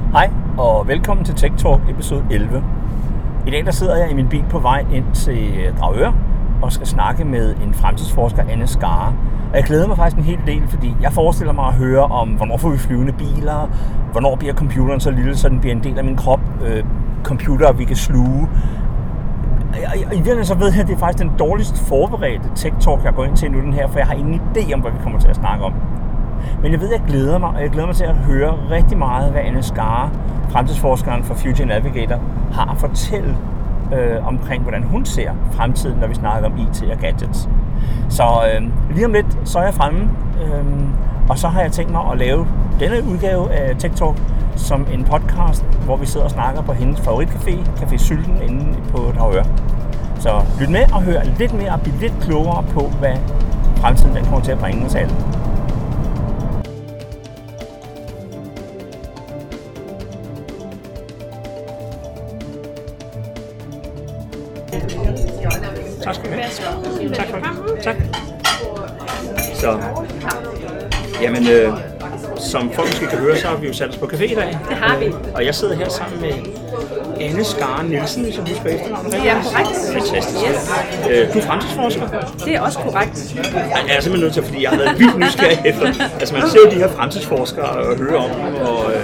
Hej og velkommen til Tech Talk episode 11. I dag der sidder jeg i min bil på vej ind til Dragør og skal snakke med en fremtidsforsker, Anne Skare. Og jeg glæder mig faktisk en hel del, fordi jeg forestiller mig at høre om, hvornår får vi flyvende biler, hvornår bliver computeren så lille, så den bliver en del af min krop, computer vi kan sluge. I virkeligheden så ved jeg, at det er faktisk den dårligst forberedte Tech Talk, jeg går ind til nu den her, for jeg har ingen idé om, hvad vi kommer til at snakke om. Men jeg ved, at jeg glæder mig, og jeg glæder mig til at høre rigtig meget, hvad Anne Skare, fremtidsforskeren for Future Navigator, har at fortælle omkring, hvordan hun ser fremtiden, når vi snakker om IT og gadgets. Så lige om lidt, så er jeg fremme, og så har jeg tænkt mig at lave denne udgave af Tech Talk som en podcast, hvor vi sidder og snakker på hendes favoritcafé, Café Sylten, inde på Dragør. Så lyt med og hør lidt mere og bliv lidt klogere på, hvad fremtiden den kommer til at bringe os alle. Tak skal du have. Tak for det. Tak. Så, jamen, som folk måske kan høre, så har vi jo sat os på café i dag. Det har vi. Og jeg sidder her sammen med Anne Skare Nielsen, hvis jeg husker efternavnet. Ja, korrekt. Fantastisk. Yes. Du er fremtidsforsker. Det er også korrekt. Jeg er simpelthen nødt til, fordi jeg har været vildt nysgerrig efter. Altså, man ser jo de her fremtidsforskere og hører om dem,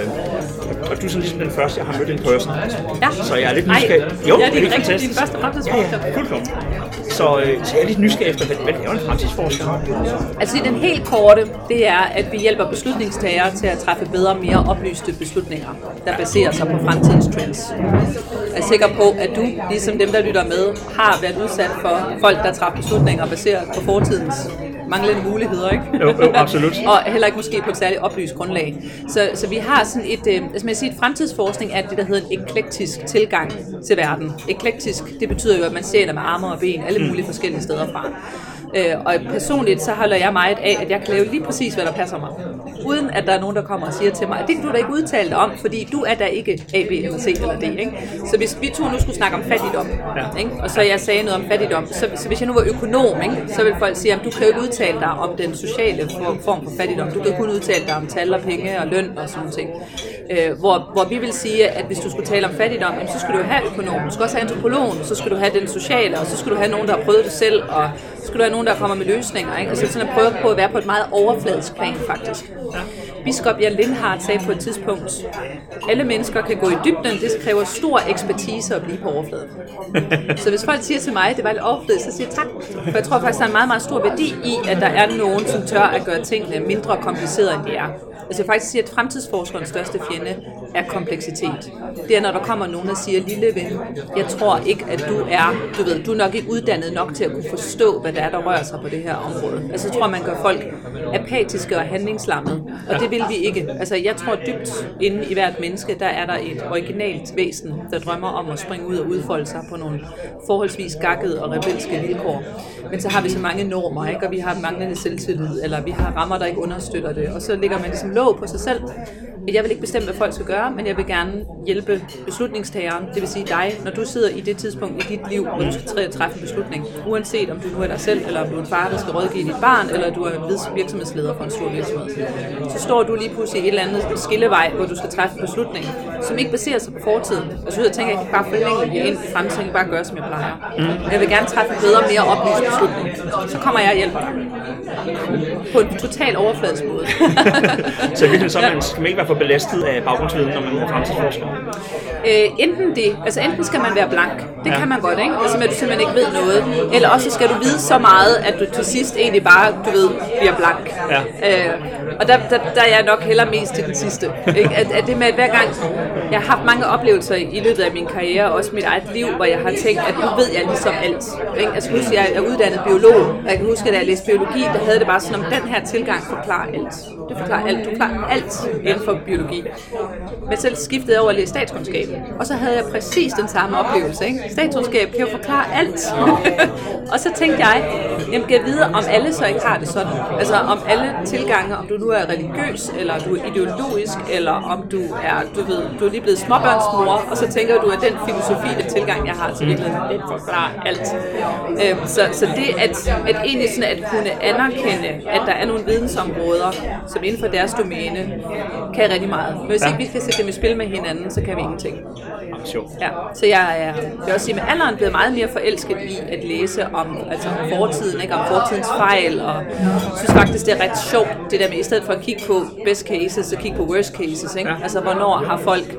og du er sådan ligesom den første, jeg har mødt in person. Ja. Så jeg er lidt nysgerrig. Jo, ja, det er rigtig din første fremtidsforsker. Ja, fuldkommen. Så jeg er lidt nysgerrig efter, hvad er en fremtidsforsker? Altså den helt korte, det er, at vi hjælper beslutningstagere til at træffe bedre og mere oplyste beslutninger, der baserer sig på fremtidens trends. Jeg er sikker på, at du, ligesom dem, der lytter med, har været udsat for folk, der træffer beslutninger baseret på fortidens manglende muligheder, ikke? Jo, absolut. Og heller ikke måske på et særligt oplyst grundlag. Så vi har sådan et fremtidsforskning er det, der hedder en eklektisk tilgang til verden. Eklektisk, det betyder jo, at man ser med arme og ben alle mulige forskellige steder fra. Og personligt så holder jeg meget af, at jeg kan lave lige præcis, hvad der passer mig. Uden at der er nogen, der kommer og siger til mig, at det kan du da ikke udtale dig om, fordi du er da ikke A, B eller C eller D. Ikke? Så hvis vi to nu skulle snakke om fattigdom, ikke? Og så jeg sagde noget om fattigdom, så hvis jeg nu var økonom, ikke? Så vil folk sige, at du kan jo ikke udtale dig om den sociale form for fattigdom. Du kan kun udtale dig om tal og penge og løn og sådan ting. Hvor vi vil sige, at hvis du skulle tale om fattigdom, så skulle du have økonom, du skulle også have antropologen, så skulle du have den sociale, og så skulle du have nogen, der har prøvet det selv, og så skulle du have nogen, der kommer med løsninger. Ikke? Og så sådan at prøve på at være på et meget overfladisk plan, faktisk. Biskop Jan Lindhardt sagde på et tidspunkt, alle mennesker kan gå i dybden, det kræver stor ekspertise at blive på overfladen. Så hvis folk siger til mig, at det var lidt overfladisk, så siger jeg tak. For jeg tror faktisk, der er en meget, meget stor værdi i, at der er nogen, som tør at gøre tingene mindre komplicerede, end de er. Altså jeg faktisk siger, at fremtidsforskerens største fjende er kompleksitet. Det er, når der kommer nogen, der siger, lille ven, jeg tror ikke, at du er nok ikke uddannet nok til at kunne forstå, hvad der rører sig på det her område. Altså jeg tror, man gør folk apatiske og handlingslammede, og det vil vi ikke. Altså jeg tror dybt inde i hvert menneske, der er der et originalt væsen, der drømmer om at springe ud og udfolde sig på nogle forholdsvis gakkede og rebelske vilkår. Men så har vi så mange normer, ikke? Og vi har manglende selvtillid, eller vi har rammer, der ikke understøtter det, og så ligger man ligesom låg på sig selv. Jeg vil ikke bestemme, hvad folk skal gøre, men jeg vil gerne hjælpe beslutningstageren, det vil sige dig, når du sidder i det tidspunkt i dit liv, hvor du skal træffe en beslutning, uanset om du nu er dig selv, eller om du er en far, der skal rådgive dit barn, eller du er virksomhedsleder for en stor virksomhed. Så står du lige pludselig i et eller andet skillevej, hvor du skal træffe en beslutning, som ikke baserer sig på fortiden. Altså jeg tænker, at jeg kan bare forlænge ind i fremtiden, jeg kan bare gøre, som jeg plejer. Jeg vil gerne træffe en bedre, mere oplyst beslutning. Så kommer jeg og hjælper dig. På en total overfladisk måde. Så virkelig så man skal ikke være for belastet af baggrundsviden, når man er fremtidsforsker? Enten skal man være blank. Det kan man godt, ikke? Altså at du simpelthen ikke ved noget. Eller også skal du vide så meget, at du til sidst egentlig bare, bliver blank. Ja. Og der er jeg nok heller mest til den sidste. Ikke? At det med, at hver gang jeg har haft mange oplevelser i løbet af min karriere, og også mit eget liv, hvor jeg har tænkt, at nu ved jeg ligesom alt. Ikke? Jeg skal huske, at jeg er uddannet biolog, og jeg kan huske, at da jeg læste biologi, der havde det bare sådan, om den her tilgang forklarer alt. Det forklarer alt. Du forklarer alt inden for biologi. Men selv skiftede over at læse statskundskab, og så havde jeg præcis den samme oplevelse. Ikke? Statskundskab kan jo forklare alt. Og så tænkte jeg, jamen kan jeg vide, om alle så ikke har det sådan. Altså om alle tilgange, om du nu er religiøs, eller du er ideologisk, eller om du er, du er lige blevet småbørnsmor, og så tænker du, at den filosofi, den tilgang, jeg har til virkeligheden, den forklarer alt. Så det at egentlig sådan at kunne anerkende, at der er nogle vidensområder, som inden for deres domæne kan rigtig meget. Men hvis ikke vi skal sætte dem i spil med hinanden, så kan vi ingenting. Ja, så jeg vil også sige, med alderen blevet meget mere forelsket i at læse om fortiden, ikke? Om fortidens fejl, og synes faktisk, det er ret sjovt, det der med, i stedet for at kigge på best cases, så kigge på worst cases, ikke? Altså, hvornår har folk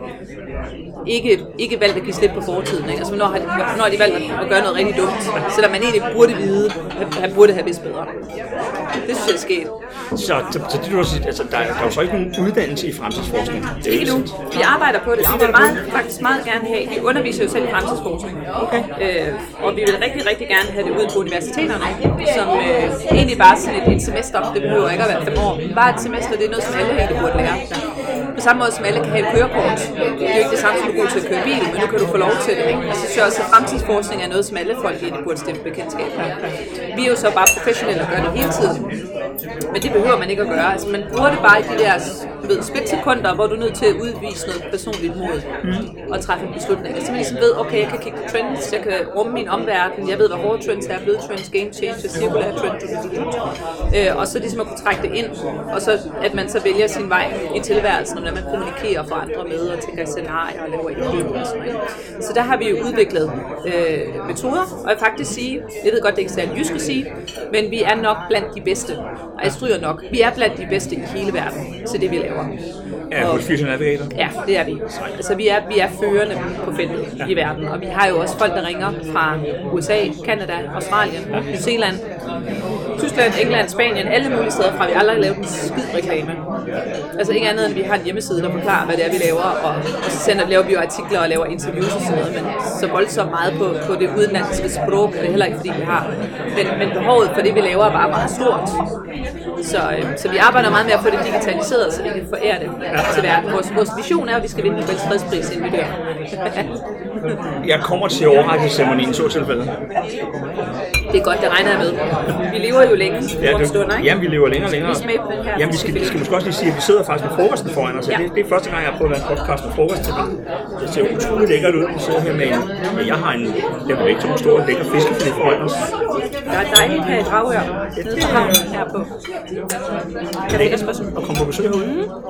ikke valgt at give slip på fortiden, ikke? Altså, hvornår har de valgt at gøre noget rigtig dumt, selvom man egentlig burde vide, at han burde have vidst bedre. Det synes jeg er sket. Så det du har sagt, altså, der er jo så ikke nogen uddannelse i fremtidsforskning? Ikke nu. Vi arbejder på det. Vi vil faktisk meget gerne have. Vi underviser jo selv i fremtidsforskning. Okay. Og vi vil rigtig, rigtig gerne have det ud på universiteterne, som egentlig bare sådan et semester. Det behøver ikke at være 5 år. Bare et semester, det er noget, som alle egentlig burde lære. På samme måde som alle kan have et kørekort. Det er jo ikke det samme, som du går til at køre bil, men nu kan du få lov til det. Ikke? Og så synes jeg også, at fremtidsforskning er noget, som alle folk egentlig burde stemme bekendtskab med. Vi er jo så bare professionelle og gør det hele tiden. Men det behøver man ikke at gøre. Altså, man bruger det bare i de der splitsekunder, hvor du er nødt til at udvise noget personligt mod og træffe en beslutning. Så man ligesom ved, okay, jeg kan kigge på trends, jeg kan rumme min omverden, jeg ved, hvad hårde trends er, bløde trends, game changes, cirkulære trends, og så ligesom at kunne trække det ind, og så at man så vælger sin vej i tilværelsen, når man kommunikerer for andre med og tænker scenarier og laver idéer og sådan noget. Så der har vi jo udviklet metoder, og jeg faktisk sige, jeg ved godt, det ikke er særlig jysk at sige, men vi er nok blandt de bedste. Og jeg stryger nok. Vi er blandt de bedste i hele verden til det, vi laver. Ja, hos Future Navigator? Ja, det er vi. Altså, vi er førende på feltet i verden, og vi har jo også folk, der ringer fra USA, Canada, Australien, New Zealand, Tyskland, England, Spanien, alle mulige steder fra. Vi aldrig har lavet en skid reklame. Altså ikke andet end, at vi har en hjemmeside, der forklarer, hvad det er, vi laver, og så laver vi jo artikler og laver interviews og sådan noget, men så voldsomt meget på det udenlandske sprog er det heller ikke, fordi vi har. Men behovet for det, vi laver, er bare meget stort. Så vi arbejder meget med at få det digitaliseret, så vi kan forære det til verden. Vores vision er, at vi skal vinde Nobels fredspris, inden vi dør. Jeg kommer til overrækkelsesceremonien, så tilfældet. Det er godt, det regner jeg med. Vi lever jo længe om stunder, ikke? Jamen, vi lever længere og længere. Jamen, vi skal måske også lige sige, at vi sidder faktisk med frokosten foran os. Ja. Det er første gang, jeg har prøvet at lave en podcast med frokost til mig. Det ser utroligt lækkert ud. Vi sidder her med jeg har en, jeg ved ikke, så stor lækker fiskefilet foran os. Der er dejligt her i Dragør. Nede på havnen herpå. Kan du ikke spørge? Og komme på besøg herude?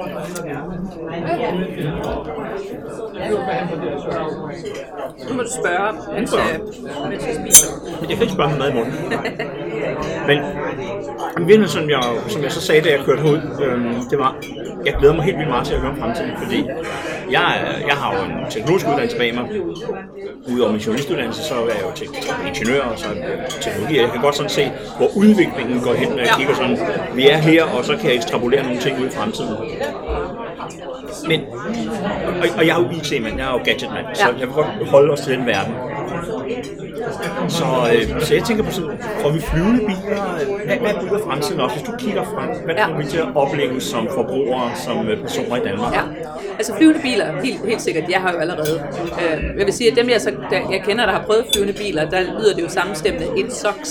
Nu må du spørge, mens jeg spiser. Jeg kan ikke spørge med mad i munden. Men i virkeligheden, som jeg så sagde, da jeg kørte herud, det var, jeg glæder mig helt vildt meget til at høre om fremtiden, fordi jeg har jo en teknologisk uddannelse bag mig. Udover min journalistuddannelse, så er jeg jo ingeniør og så teknologi. Jeg kan godt sådan se, hvor udviklingen går hen, når jeg kigger sådan, vi er her, og så kan jeg ekstrapolere nogle ting ud i fremtiden. Men, og jeg er jo IT-mand, jeg er jo gadget-mand, så jeg vil godt holde os til den verden. Så jeg tænker på sådan, får vi flyvende biler, hvad bliver fremtiden også? Hvis du kigger frem, hvad kommer vi til at opleve som forbrugere, som personer i Danmark? Ja, altså flyvende biler, helt sikkert, jeg har jo allerede. Jeg vil sige, at dem jeg kender, der har prøvet flyvende biler, der lyder det jo sammenstemmende, it sucks.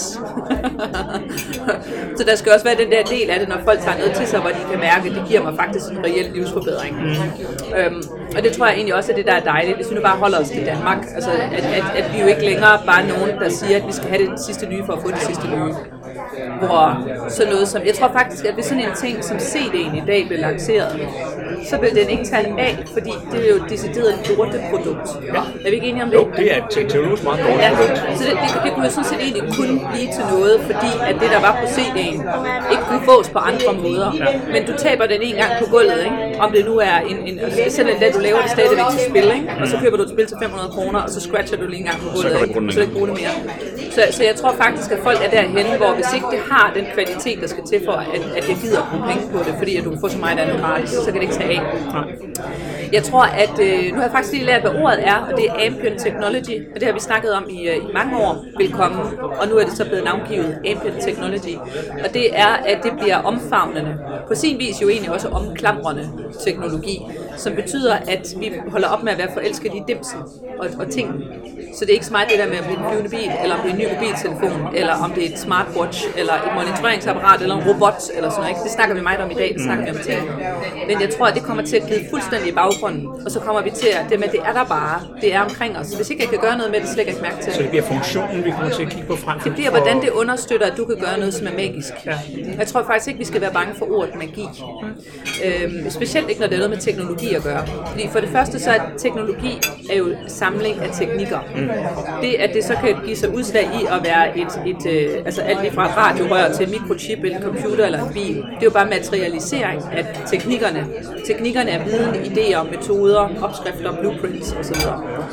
Så der skal også være den der del af det, når folk tager noget til sig, hvor de kan mærke, at det giver mig faktisk en reel livsforbedring. Og det tror jeg egentlig også er det, der er dejligt, hvis vi nu bare holder os til Danmark. Altså, at vi jo ikke længere bare nogen, der siger, at vi skal have det sidste nye for at få det sidste nye. Hvor sådan noget som, jeg tror faktisk, at hvis sådan en ting som CD'en i dag bliver lanceret, så vil den ikke tage af, fordi det er jo decideret et lorteprodukt. Ja. Er vi ikke enige om det? Jo, det er et teknologisk meget dårligt produkt. Så det kunne jo sådan set egentlig kun blive til noget, fordi at det, der var på CD'en, ikke kunne fås på andre måder. Ja. Men du taber den en gang på gulvet, ikke? Om det nu er selv en dag, du laver det stadigvæk til spil, ikke? Og så køber du et spil til 500 kroner, og så scratcher du lige en gang på gulvet, ikke? Og så ikke bruge det mere. Så jeg tror faktisk, at folk er derhenne, hvor hvis ikke det har den kvalitet, der skal til for, at jeg gider at bruge penge på det, fordi at du får så meget andet gratis, så kan det ikke tage af. Jeg tror, at nu har jeg faktisk lige lært, hvad ordet er, og det er ambient technology, og det har vi snakket om i mange år vil komme, og nu er det så blevet navngivet ambient technology, og det er, at det bliver omfavnende, på sin vis jo egentlig også omklamrende, teknologi, som betyder, at vi holder op med at være forelsket i dimsen og ting. Så det er ikke så meget det der med at blive en flyvende bil, eller om det er en ny mobiltelefon, eller om det er et smartwatch, eller et monitoreringsapparat, eller en robot, eller sådan noget. Det snakker vi meget om i dag, det snakker vi om ting. Men jeg tror, at det kommer til at glide fuldstændig i baggrunden, og så kommer vi til at det med, det er der bare, det er omkring os. Hvis ikke jeg kan gøre noget med det, slet ikke mærke til. Så det bliver funktionen, vi kommer til at kigge på frem. Det bliver, hvordan det understøtter, at du kan gøre noget, som er magisk. Ja. Jeg tror faktisk ikke, vi skal være bange for ordet magi. Specielt ikke, når det er noget med teknologi at gøre. Fordi for det første, så er teknologi jo samling af teknikker. Det, at det så kan give sig udslag i at være altså alt lige fra et radiorør til en mikrochip, en computer eller en bil, det er jo bare materialisering af teknikkerne. Teknikkerne er viden, idéer, metoder, opskrifter, blueprints osv.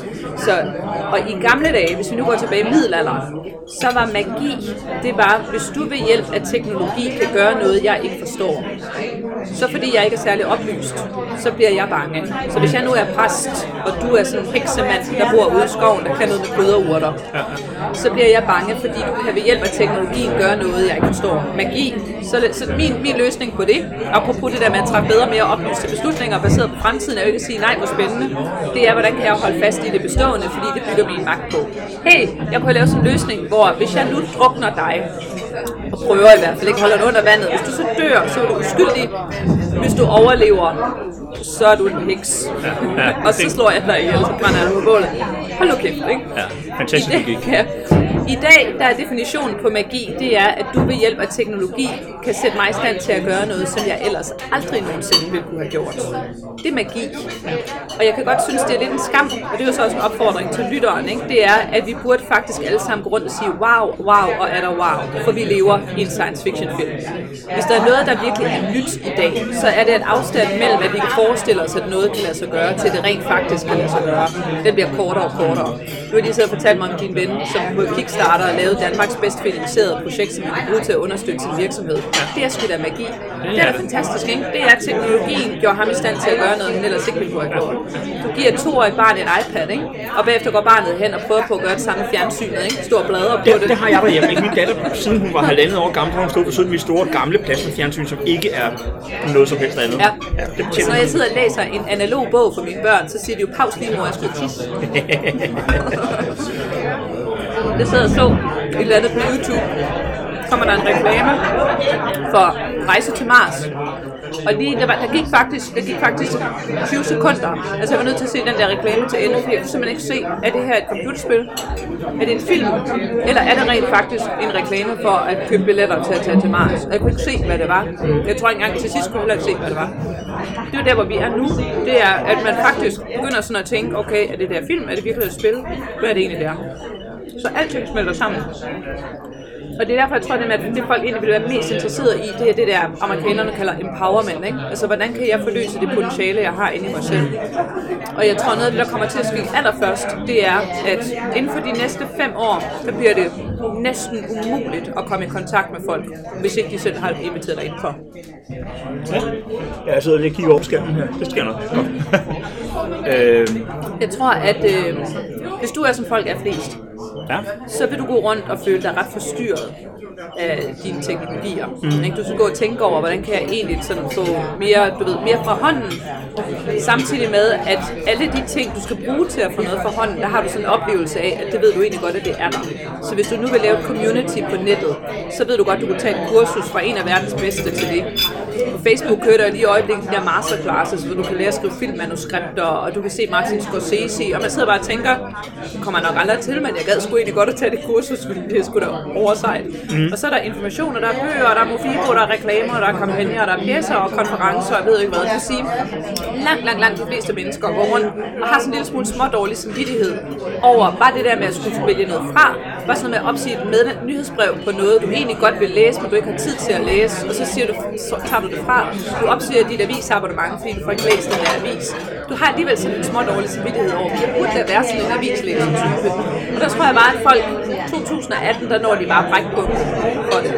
Og i gamle dage, hvis vi nu går tilbage i middelalderen, så var magi, det var, hvis du ved hjælp af teknologi kan gøre noget, jeg ikke forstår, så fordi jeg ikke er særlig oplyst, så bliver jeg bange. Så hvis jeg nu er præst, og du er sådan en heksemand, der bor ude i skoven, der kan noget med krydderurter, så bliver jeg bange, fordi du kan ved hjælp af teknologien gøre noget, jeg ikke forstår. Magi. Så min løsning på det, apropos det der med at træffe bedre, mere oplyste beslutninger baseret på fremtiden, er jo ikke at sige, nej, hvor spændende. Det er, hvordan kan jeg holde fast i det bestående, fordi det bygger min magt på. Hey, jeg kunne lave sådan en løsning, hvor hvis jeg nu drukner dig, og prøver i hvert fald ikke holder den under vandet, hvis du så dør, så er du uskyldig. Hvis du overlever, så er du en heks. Og så slår jeg dig ihjel, så brænder jeg på bålet. Hold nu kæft, ikke? Ja, fantastisk logik. I dag, der er definitionen på magi, det er, at du ved hjælp af teknologi kan sætte mig i stand til at gøre noget, som jeg ellers aldrig nogensinde ville kunne have gjort. Det er magi. Og jeg kan godt synes, det er lidt en skam, og det er jo så også en opfordring til lytteren, ikke? Det er, at vi burde faktisk alle sammen gå rundt og sige, wow, wow og er der wow, for vi lever i en science fiction film. Hvis der er noget, der virkelig er nyt i dag, så er det et afstand mellem, at vi kan forestille os, at noget kan lade sig gøre, til det rent faktisk kan lade sig gøre. Den bliver kortere og kortere. Du har lige siddet og fortalt mig om din ven, som på Kickstarter har lavet Danmarks bedst finansierede projekt, som man kan bruge til at understøtte sin virksomhed. Det er sgu da magi. Det er da fantastisk, ikke? Det er, at teknologien gjorde ham i stand til at gøre noget, han ellers ikke ville kunne have gjort. Du giver et 2-årigt barn en iPad, ikke? Og bagefter går barnet hen og prøver på at gøre det samme fjernsynet, ikke? Står og bladrer på det. Det har jeg derhjemme. Min datter, siden hun var 1,5 år gammel, har hun stået på sådan et store gamle plasmafjernsyn, som ikke er noget som helst andet. Ja. Så når jeg sidder og læser en analog bog for mine børn, så siger de jo, pause lige mor, jeg skal tisse. Det sidder så et eller andet på YouTube. Kommer der en reklame for Rejse til Mars. Og lige, der gik faktisk 20 sekunder. Altså jeg var nødt til at se den der reklame til ende, fordi jeg kunne simpelthen ikke se, er det her et computerspil? Er det en film? Eller er det rent faktisk en reklame for at købe billetter til at tage til Mars? Og jeg kunne ikke se, hvad det var. Jeg tror ikke engang til sidst kunne jeg ikke se, hvad det var. Det er der, hvor vi er nu. Det er, at man faktisk begynder sådan at tænke, okay, er det der film? Er det virkelig et spil? Hvad er det egentlig der? Så alting smelter sammen. Og det er derfor, jeg tror, at det folk egentlig vil være mest interesseret i, det er det der, amerikanerne kalder empowerment, ikke? Altså, hvordan kan jeg forløse det potentiale, jeg har inde i mig selv? Og jeg tror, noget af det, der kommer til at ske allerførst, det er, at inden for de næste 5 år, så bliver det næsten umuligt at komme i kontakt med folk, hvis ikke de selv har inviteret dig indenfor. Ja, jeg sidder lige og kigger over på skærmen her. Det sker nok. Jeg tror, at hvis du er som folk er flest, så vil du gå rundt og føle dig ret forstyrret af dine teknologier. Du skal gå og tænke over, hvordan kan jeg egentlig sådan få mere fra hånden, samtidig med, at alle de ting, du skal bruge til at få noget fra hånden, der har du sådan en oplevelse af, at det ved du egentlig godt, at det er der. Så hvis du nu vil lave et community på nettet, så ved du godt, at du kan tage et kursus fra en af verdens bedste til det. På Facebook kører der lige i øjeblikket de der masterclasses, hvor du kan lære at skrive filmmanuskripter, og du kan se Martin Scorsese, og man sidder bare og tænker, kommer nok aldrig til, men jeg gad sgu egentlig godt at tage det kursus, fordi det er sgu da oversejt. Og så er der informationer, der er bøger, der er Mofibo, der er reklamer, der er kampagner, der er pjæser og konferencer, og jeg ved ikke hvad. Det vil sige, langt de fleste mennesker går rundt og har sådan en lille smule smådårlig samvittighed over bare det der med at skulle vælge noget fra, bare sådan noget med at opsige et nyhedsbrev på noget, du egentlig godt vil læse, men du ikke har tid til at læse, og så siger du, så tager du det fra. Du opsiger dit avisabonnement, fordi du får ikke læst den der avis. du har alligevel sådan en smådårlig samvittighed over, det burde da være sådan en avislæser-type. Og der tror jeg bare, at folk 2018, der når de bare bræk på for det.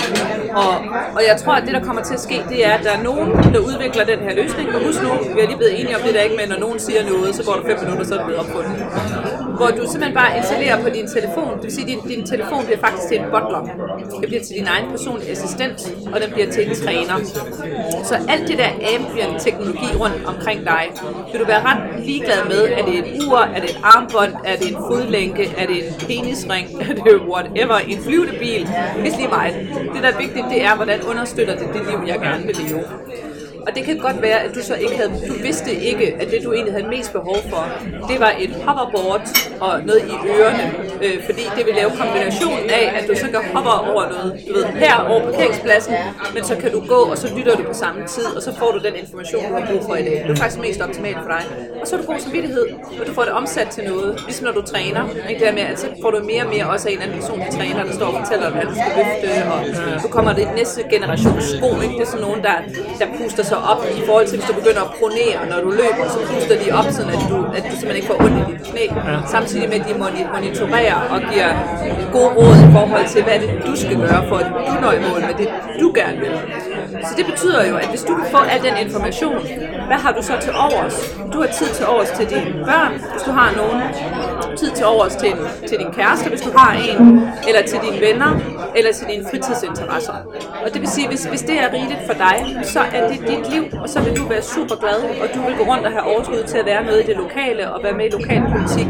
Og jeg tror, at det, der kommer til at ske, det er, at der er nogen, der udvikler den her løsning. Og husk nu, vi er lige blevet enige om det der ikke med, når nogen siger noget, så går der 5 minutter, så er det blevet opfundet. Hvor du simpelthen bare installerer på din telefon. Det vil sige, at din telefon bliver faktisk til en butler. Det bliver til din egen personlige assistent, og den bliver til en træner. Så alt det der ambient teknologi rundt omkring dig, vil du være ret ligeglad med. Er det et ur? Er det et armbånd? Er det en fodlænke? Er det en penisring? Er det whatever? En flyvende bil? Hvis lige meget. Det, der er vigtigt, det er, hvordan understøtter det liv, jeg gerne vil leve. Og det kan godt være, at du vidste ikke, at det du egentlig havde mest behov for, det var et hoverboard og noget i ørerne, fordi det vil lave kombinationen af, at du så kan hoppe over noget, du ved, her over parkeringspladsen, men så kan du gå, og så lytter du på samme tid, og så får du den information, du har brug for i dag. Det er faktisk mest optimalt for dig. Og så har du god samvittighed, og du får det omsat til noget, ligesom når du træner. Ikke? Der med, at så får du mere og mere også af en anden person, der træner, der står og fortæller dig, hvad du skal løfte, og så kommer det næste generation sko, ikke? Det er sådan nogen, der puster sig op i forhold til, hvis du begynder at pronere, når du løber, så puster de op, sådan at du simpelthen ikke får ondt i dit knæ. Samtidig med, at de monitorerer og giver gode råd i forhold til, hvad det du skal gøre, for at du når i mål med det, du gerne vil. Så det betyder jo, at hvis du kan få al den information, hvad har du så til overs? Du har tid til overs til dine børn, hvis du har nogen. Tid til overs til din kæreste, hvis du har en, eller til dine venner, eller til dine fritidsinteresser. Og det vil sige, hvis det er rigeligt for dig, så er det dit liv, og så vil du være super glad, og du vil gå rundt og have overskud til at være noget i det lokale, og være med i lokalpolitik.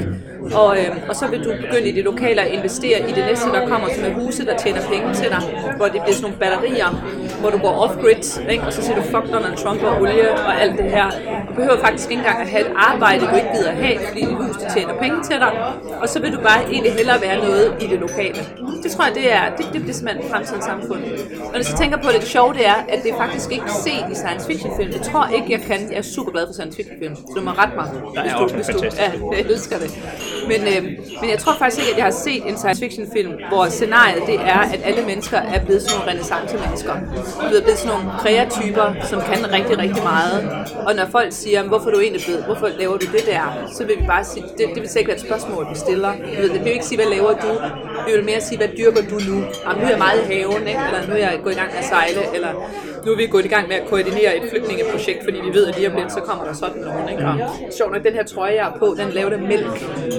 Og så vil du begynde i det lokale at investere i det næste, der kommer, som er huse, der tjener penge til dig, hvor det bliver sådan nogle batterier, hvor du går off-grid, ikke? Og så siger du fuck Donald Trump og olie og alt det her. Du behøver faktisk ikke engang at have et arbejde, du ikke gider have, fordi dit hus tjener penge til dig, og så vil du bare egentlig hellere være noget i det lokale. Det tror jeg, det bliver simpelthen fremtidens samfund. Og når jeg så tænker på det sjove, det er, at det faktisk ikke set i science fiction film. Jeg tror ikke, jeg kan. Jeg er super glad for science fiction film, så du må rette mig. Hvis du, ja, jeg elsker det. Men jeg tror faktisk ikke, at jeg har set en science fiction film, hvor scenariet det er, at alle mennesker er blevet sådan nogle renaissance-mennesker. De er blevet sådan nogle kreatyper, som kan rigtig, rigtig meget. Og når folk siger, hvorfor er du egentlig blevet, hvorfor laver du det der, så vil vi bare sige, det vil sikkert være et spørgsmål, vi stiller. Det vil jo ikke sige, hvad laver du? Vi vil mere sige, hvad dyrker du nu? Jamen, nu er jeg meget i haven, ikke? Eller nu er jeg gået i gang med at sejle, eller nu er vi gået i gang med at koordinere et flygtningeprojekt, fordi vi ved, at lige om lidt, så kommer der sådan nogen, ikke? Og sjovt nok, den her trøje, jeg har på, den laver det mælk.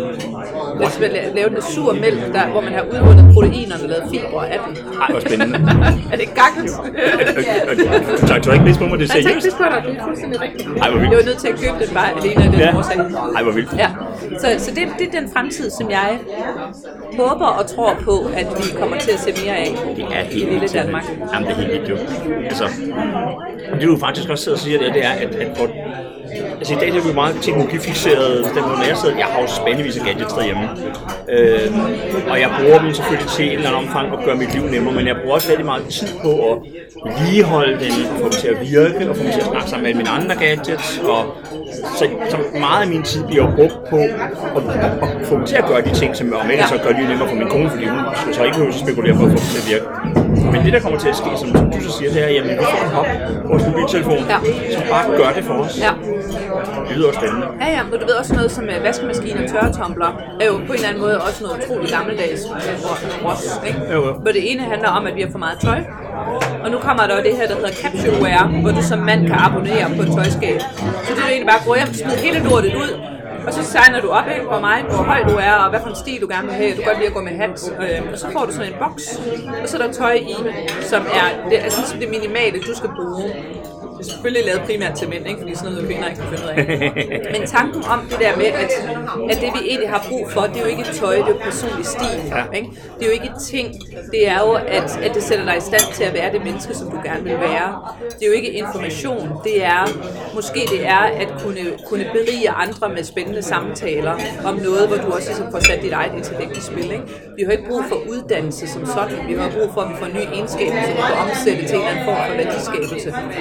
Laver den sur mælk, hvor man har udvundet proteinerne og lavet fibre af den. Ej, hvor spændende. Er det gakkelt? Du har ikke pris på mig, det er seriøst? Jeg tager ikke pris på dig, det er fuldstændig rigtigt. Ej, hvor vildt. Jeg var nødt til at købe den bare alene af den årsag. Ej, hvor vildt. Ja. Så det er den fremtid, som jeg håber og tror på, at vi kommer til at se mere af i lille Danmark. Jamen, det er helt vildt jo. Altså, det du faktisk også sidder og siger, det er, at altså i dag er vi meget teknologifixeret. Jeg har også spændevis af gadgets derhjemme. Og jeg bruger dem selvfølgelig til en eller anden omfang at gøre mit liv nemmere, men jeg bruger også rigtig meget tid på at vedligeholde den, og få dem til at virke, og få dem til at snakke sammen med mine andre gadgets. Og så meget af min tid bliver brugt på at få dem til at gøre de ting, som om ikke så gør det nemmere for min kone, fordi hun skal så ikke behøve at spekulere på at få dem til at virke. Men det, der kommer til at ske, som du så siger, det er, jamen vi får en hop på vores mobiltelefon, som bare gør det for os. Ja. Det lyder også spændende. Ja, men du ved også noget som vaskemaskiner og tørretumbler er jo på en eller anden måde også noget utroligt gammeldags ros, ikke? Hvor det ene handler om, at vi har for meget tøj, og nu kommer der jo det her, der hedder capsule wear, hvor du som mand kan abonnere på et tøjskab. Så det er jo egentlig bare at gå hjem og smide hele lortet ud, og så signer du op ind på mig, hvor høj du er, og hvad for en stil du gerne vil have. Du kan godt lide at gå med hat, og så får du sådan en boks, og så er der tøj i, som er det minimale, du skal bruge. Det er selvfølgelig lavet primært til mænd, ikke? Fordi sådan noget kvinder ikke kan finde ud af. Men tanken om det der med, at det vi egentlig har brug for, det er jo ikke tøj, det er jo personlig stil. Ikke? Det er jo ikke ting, det er jo, at det sætter dig i stand til at være det menneske, som du gerne vil være. Det er jo ikke information, det er, måske det er at kunne berige andre med spændende samtaler om noget, hvor du også ligesom får sat dit eget intellekt i spil. Ikke? Vi har ikke brug for uddannelse som sådan, vi har brug for, at vi får nye egenskaber, som vi kan omsætte til en eller anden form for værdiskabelse.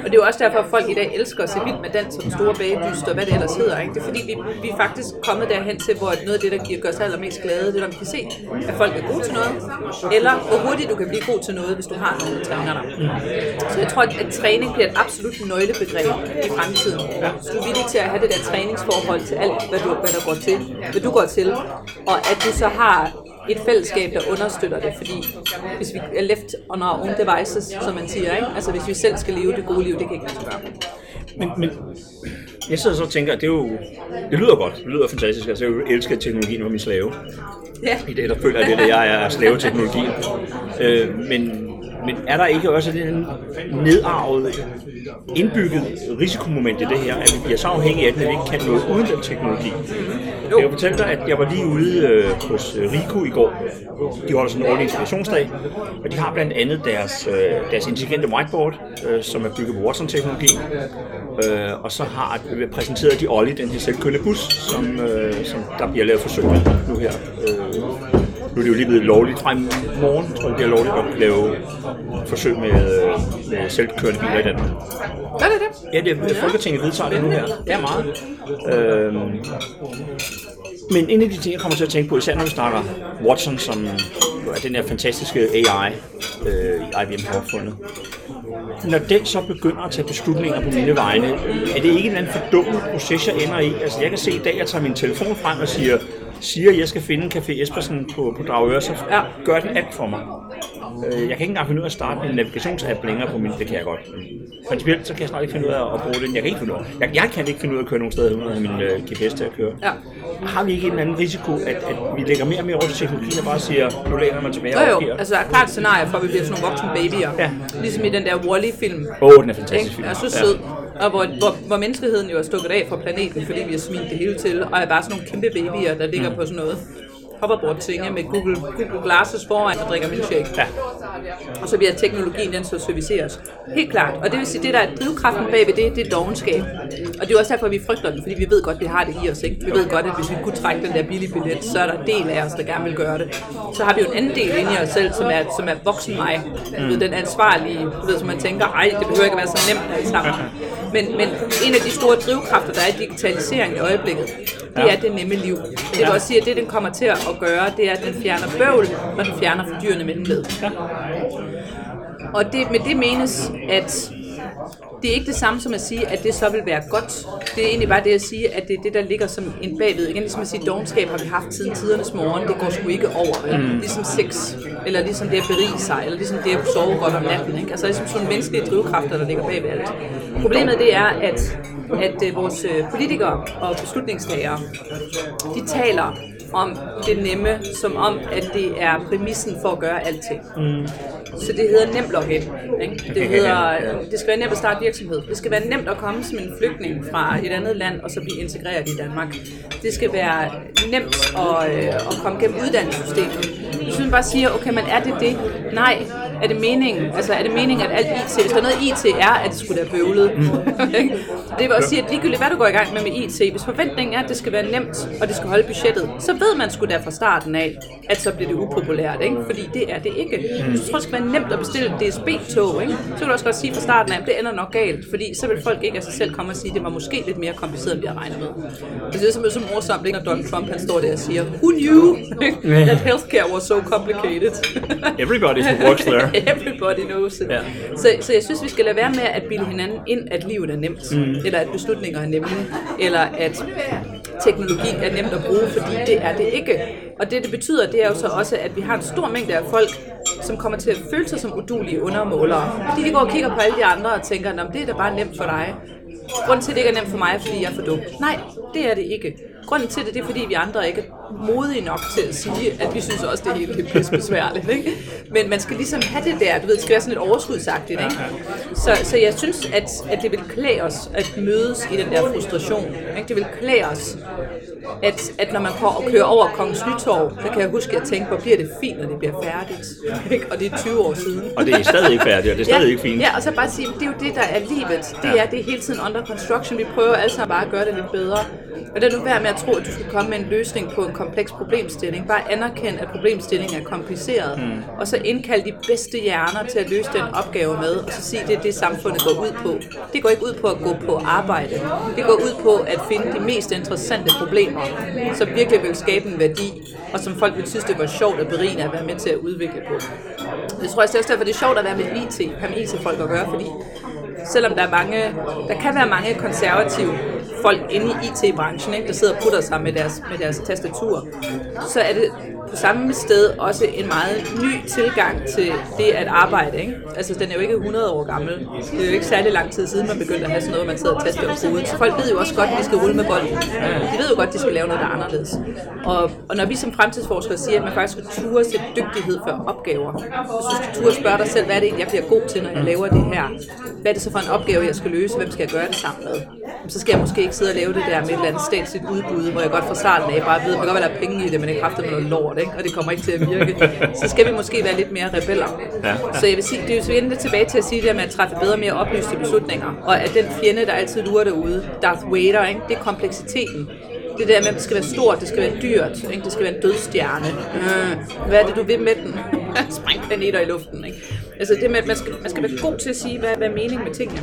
Og det er jo også derfor, at folk i dag elsker at se Vild med Dans og Den Store Bagedyst og hvad det ellers hedder. Ikke? Det er fordi, vi er faktisk kommet derhen til, hvor noget af det, der gør os allermest glade, det er, når vi kan se, at folk er gode til noget, eller hvor hurtigt du kan blive god til noget, hvis du har nogen, der træner dig. Så jeg tror, at træning bliver et absolut nøglebegreb i fremtiden. Så du er villig til at have det der træningsforhold til alt, hvad du går til, og at du så har et fællesskab, der understøtter det, fordi hvis vi er left on our own devices, som man siger, ikke? Altså hvis vi selv skal leve det gode liv, det kan ikke lade sig gøre. Men jeg sidder så og tænker, at det lyder godt, det lyder fantastisk, altså jeg elsker teknologien og min slave. Ja. I det, der føler jeg, at jeg er slave-teknologien. Men er der ikke også den nedarvet, indbygget risikomoment i det her, at vi bliver så afhængige af den, at vi ikke kan noget uden den teknologi? Jeg kan fortælle dig, at jeg var lige ude hos Rico i går. De holder sådan en årlig inspirationsdag, og de har blandt andet deres intelligente whiteboard, som er bygget på Watson-teknologi. Og så har præsenteret de Ollie, den her selvkørende bus, som der bliver lavet forsøg med nu her. Nu er det jo lige blevet lovligt fra i morgen, tror jeg, det bliver lovligt at lave forsøg med selvkørende biler i Danmark. Hvad er det? Ja, det er Folketinget vedtager det nu her. Ja, meget. Men en af de ting, jeg kommer til at tænke på, især når vi snakker Watson, som er den her fantastiske AI, IBM har opfundet. Når den så begynder at tage beslutninger på mine vegne, er det ikke en eller anden fordummet proces, jeg ender i? Altså, jeg kan se i dag, at jeg tager min telefon frem og siger, at jeg skal finde en Café Espersen på Dragør, så gør den alt for mig. Jeg kan ikke engang finde ud af at starte en navigationsapp længere på min, det kan jeg godt. Principielt så kan jeg snart ikke finde ud af at bruge den. Jeg kan ikke finde ud af. Jeg kan ikke finde ud af at køre nogen steder uden at have min GPS til at køre. Ja. Har vi ikke en anden risiko, at vi lægger mere og mere over til teknologien og bare siger, nu læner man tilbage og opgiver? Altså der er klart et scenarie for, at vi bliver sådan nogle voksne babyer. Ja. Ligesom i den der Wall-E-film. Den er fantastisk film. Jeg er så sød. Og hvor menneskeheden jo er stukket af fra planeten, fordi vi har smidt det hele til, og er bare sådan nogle kæmpe babyer, der ligger på sådan noget hoverboard-tinge med Google Glasses foran og drikker milkshake. Ja. Og så bliver teknologien den så serviceres. Helt klart. Og det vil sige, det der er drivkraften bagved det er dovenskab. Og det er også derfor, vi frygter den, fordi vi ved godt, vi har det i os. Ikke? Vi ved godt, at hvis vi kunne trække den der billige billet, så er der en del af os, der gerne vil gøre det. Så har vi jo en anden del inde i os selv, som er voksen mig. Den ansvarlige, som man tænker, det behøver ikke at være så nemt alt sammen. Men en af de store drivkræfter, der er i digitalisering i øjeblikket, det er det nemme liv. Det vil også sige, at det, den kommer til at gøre, det er, at den fjerner bøvl, og den fjerner fordyrende mellemled. Og med det menes, at det er ikke det samme som at sige, at det så vil være godt. Det er egentlig bare det at sige, at det er det, der ligger som en bagved. Igen, ligesom at sige, dovenskab har vi haft siden tidernes morgen. Det går sgu ikke over. Ligesom sex, eller ligesom det at berige sig, eller ligesom det at sove godt om natten. Ikke? Altså ligesom sådan menneskelige drivkræfter, der ligger bagved alt. Problemet det er, at vores politikere og beslutningstagere, de taler om det nemme, som om, at det er præmissen for at gøre alting. Så det hedder nemt login. Det skal være nemt at starte virksomhed. Det skal være nemt at komme som en flygtning fra et andet land og så blive integreret i Danmark. Det skal være nemt at komme gennem uddannelsessystemet. Jeg synes bare siger, okay, men er det? Nej. Er det meningen? Altså er det meningen, at alt IT, hvis der er noget IT er, at det skulle være bøvlet? Det vil også sige, at ligegyldigt hvad du går i gang med IT, hvis forventningen er, at det skal være nemt, og det skal holde budgettet, så ved man sgu da fra starten af, at så bliver det upopulært, ikke? Fordi det er det ikke. Hvis du tror, det skal være nemt at bestille et DSB-tog, ikke? Så kan du også godt sige fra starten af, at det ender nok galt, fordi så vil folk ikke af sig selv komme og sige, at det var måske lidt mere kompliceret, end vi har regnet med. Det er simpelthen så morsomt, når Donald Trump han står der og siger, who knew that healthcare was so complicated? Everybody who works there. Everybody knows it. Yeah. Så jeg synes, vi skal lade være med at bilde hinanden ind, at livet er nemt, eller at beslutninger er nemme, eller at teknologi er nemt at bruge, fordi det er det ikke. Og det betyder, det er jo så også, at vi har en stor mængde af folk, som kommer til at føle sig som uduelige undermålere. Fordi de går og kigger på alle de andre og tænker, det er da bare nemt for dig. Grunden til, at det ikke er nemt for mig, er, fordi jeg er for dum. Nej, det er det ikke. Grunden til det er, fordi vi andre ikke er modige nok til at sige, at vi synes også, det er helt besværligt. Ikke? Men man skal ligesom have det der, du ved, det skal være sådan lidt overskudsagtigt. Ikke? Så jeg synes, at det vil klæde os at mødes i den der frustration. Ikke? Det vil klæde os, at når man kører over Kongens Nytorv, så kan jeg huske, at jeg tænker, hvor bliver det fint, når det bliver færdigt. Ikke? Og det er 20 år siden. Og det er stadig ikke færdigt, og det er stadig ikke fint. Ja, og så bare sige, det er jo det, der er livet. Det er hele tiden on andre, construction, vi prøver alle sammen bare at gøre det lidt bedre. Og det er nu værd med at tro, at du skal komme med en løsning på en kompleks problemstilling. Bare anerkend, at problemstillingen er kompliceret, og så indkald de bedste hjerner til at løse den opgave med, og så sige, det er det, samfundet går ud på. Det går ikke ud på at gå på arbejde. Det går ud på at finde de mest interessante problemer, som virkelig vil skabe en værdi, og som folk vil synes, det var sjovt og berigende at være med til at udvikle på. Det tror jeg også derfor, det er sjovt at være med IT-folk at gøre, fordi selvom der kan være mange konservative folk inde i IT-branchen, ikke, der sidder og putter sig med deres tastatur, så er det på samme sted også en meget ny tilgang til det at arbejde. Ikke? Altså, den er jo ikke 100 år gammel. Det er jo ikke særlig lang tid siden, man begyndte at have sådan noget, man sidder og taster og kode. Så folk ved jo også godt, at de skal rulle med bolden. De ved jo godt, at de skal lave noget, der er anderledes. Og når vi som fremtidsforskere siger, at man faktisk skal ture til dygtighed for opgaver, hvis du skal ture og spørge dig selv, hvad er det egentlig, jeg bliver god til, når jeg laver det her? Hvad er det så for en opgave, jeg skal løse? Hvem skal jeg gøre det sammen med? Så skal jeg måske ikke sidde og lave det der med et eller andet statsligt udbud, hvor jeg godt fra starten af bare ved, at man godt vil have penge i det, men ikke kræfter med noget lort, ikke? Og det kommer ikke til at virke. Så skal vi måske være lidt mere rebeller. Så jeg vil sige, det er jo så endelig tilbage til at sige det med at træffe bedre, mere oplyste beslutninger. Og at den fjende, der altid lurer derude, Darth Vader, ikke? Det er kompleksiteten. Det der med, at det skal være stort, det skal være dyrt, ikke? Det skal være en dødstjerne. Hvad er det, du vil med den? Spræng planeter i luften, ikke? Altså det med, at man skal være god til at sige, hvad er meningen med tingene.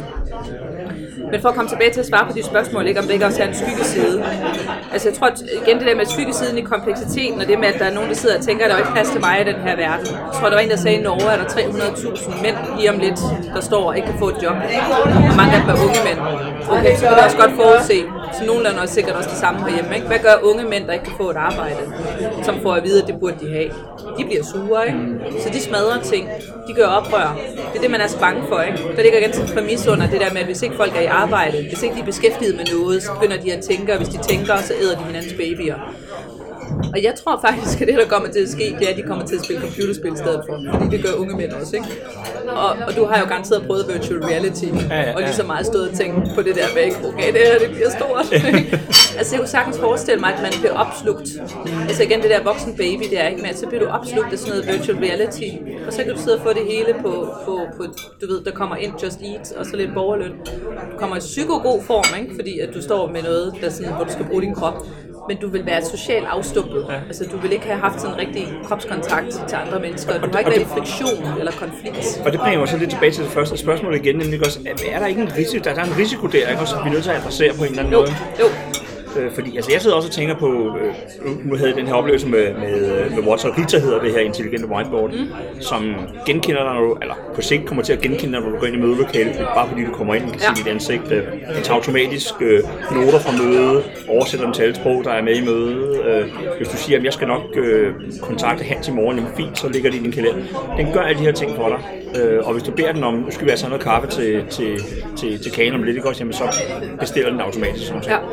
Men for at komme tilbage til at svare på de spørgsmål, ikke, om det ikke også er en skyggeside. Altså jeg tror at, igen det der med skyggesiden i kompleksiteten, og det med, at der er nogen, der sidder og tænker, at der er ikke plads til mig i den her verden. Jeg tror, der var en, der sagde, at i Norge er der 300.000 mænd lige om lidt, der står og ikke kan få et job. Og mange af dem er unge mænd. Okay, så kan du også godt forudse. Så nogle er sikkert også det samme herhjemme. Ikke? Hvad gør unge mænd, der ikke kan få et arbejde, som får at vide, at det burde de have? De bliver sure, ikke? Så de smadrer ting. De gør oprør. Det er det, man er så bange for, ikke? Der ligger igen sådan en præmis under det der med, at hvis ikke folk er i arbejde, hvis ikke de er beskæftiget med noget, så begynder de at tænke, og hvis de tænker, så æder de hinandens babyer. Og jeg tror faktisk, at det, der kommer til at ske, det er, at de kommer til at spille computerspil i stedet for. Fordi det gør unge mænd også, ikke? Og du har jo garanteret prøvet virtual reality, og lige så meget stået og tænkt på det der med, okay, det her, det bliver stort. Altså, jeg kunne sagtens forestille mig, at man bliver opslugt. Altså igen, det der voksen baby, det er ikke med, så bliver du opslugt af sådan noget virtual reality, og så kan du sidde og få det hele på du ved, der kommer ind Just Eat, og så lidt borgerløn. Du kommer i psykogod form, ikke? Fordi at du står med noget, der sådan, hvor du skal bruge din krop. Men du vil være socialt afstumpet. Altså, du vil ikke have haft sådan en rigtig kropskontakt til andre mennesker. Du har ikke været i friktion eller konflikt. Og det bringer mig så lidt tilbage til det første spørgsmål igen, nemlig også, er der ikke en risiko, der er en risiko der, ikke? Også, vi er nødt til at adressere på en eller anden måde? Jo. Fordi altså jeg sidder også og tænker på, nu havde jeg den her oplevelse med Walter Rita, hedder det her intelligente whiteboard, som genkender dig, eller på sigt kommer til at genkende dig, når du går ind i mødelokalet, bare fordi du kommer ind og kan se dit ansigt. Det tager automatisk noter fra mødet, oversætter dem til alle sprog, der er med i mødet. Hvis du siger, at jeg skal nok kontakte Hans i morgen, jamen fint, så ligger det i din kalender. Den gør alle de her ting for dig. Og hvis du beder den om, nu skal vi have sådan noget kaffe til kagen om lidt, ikke også, jamen så bestiller den automatisk. Sådan. Ja.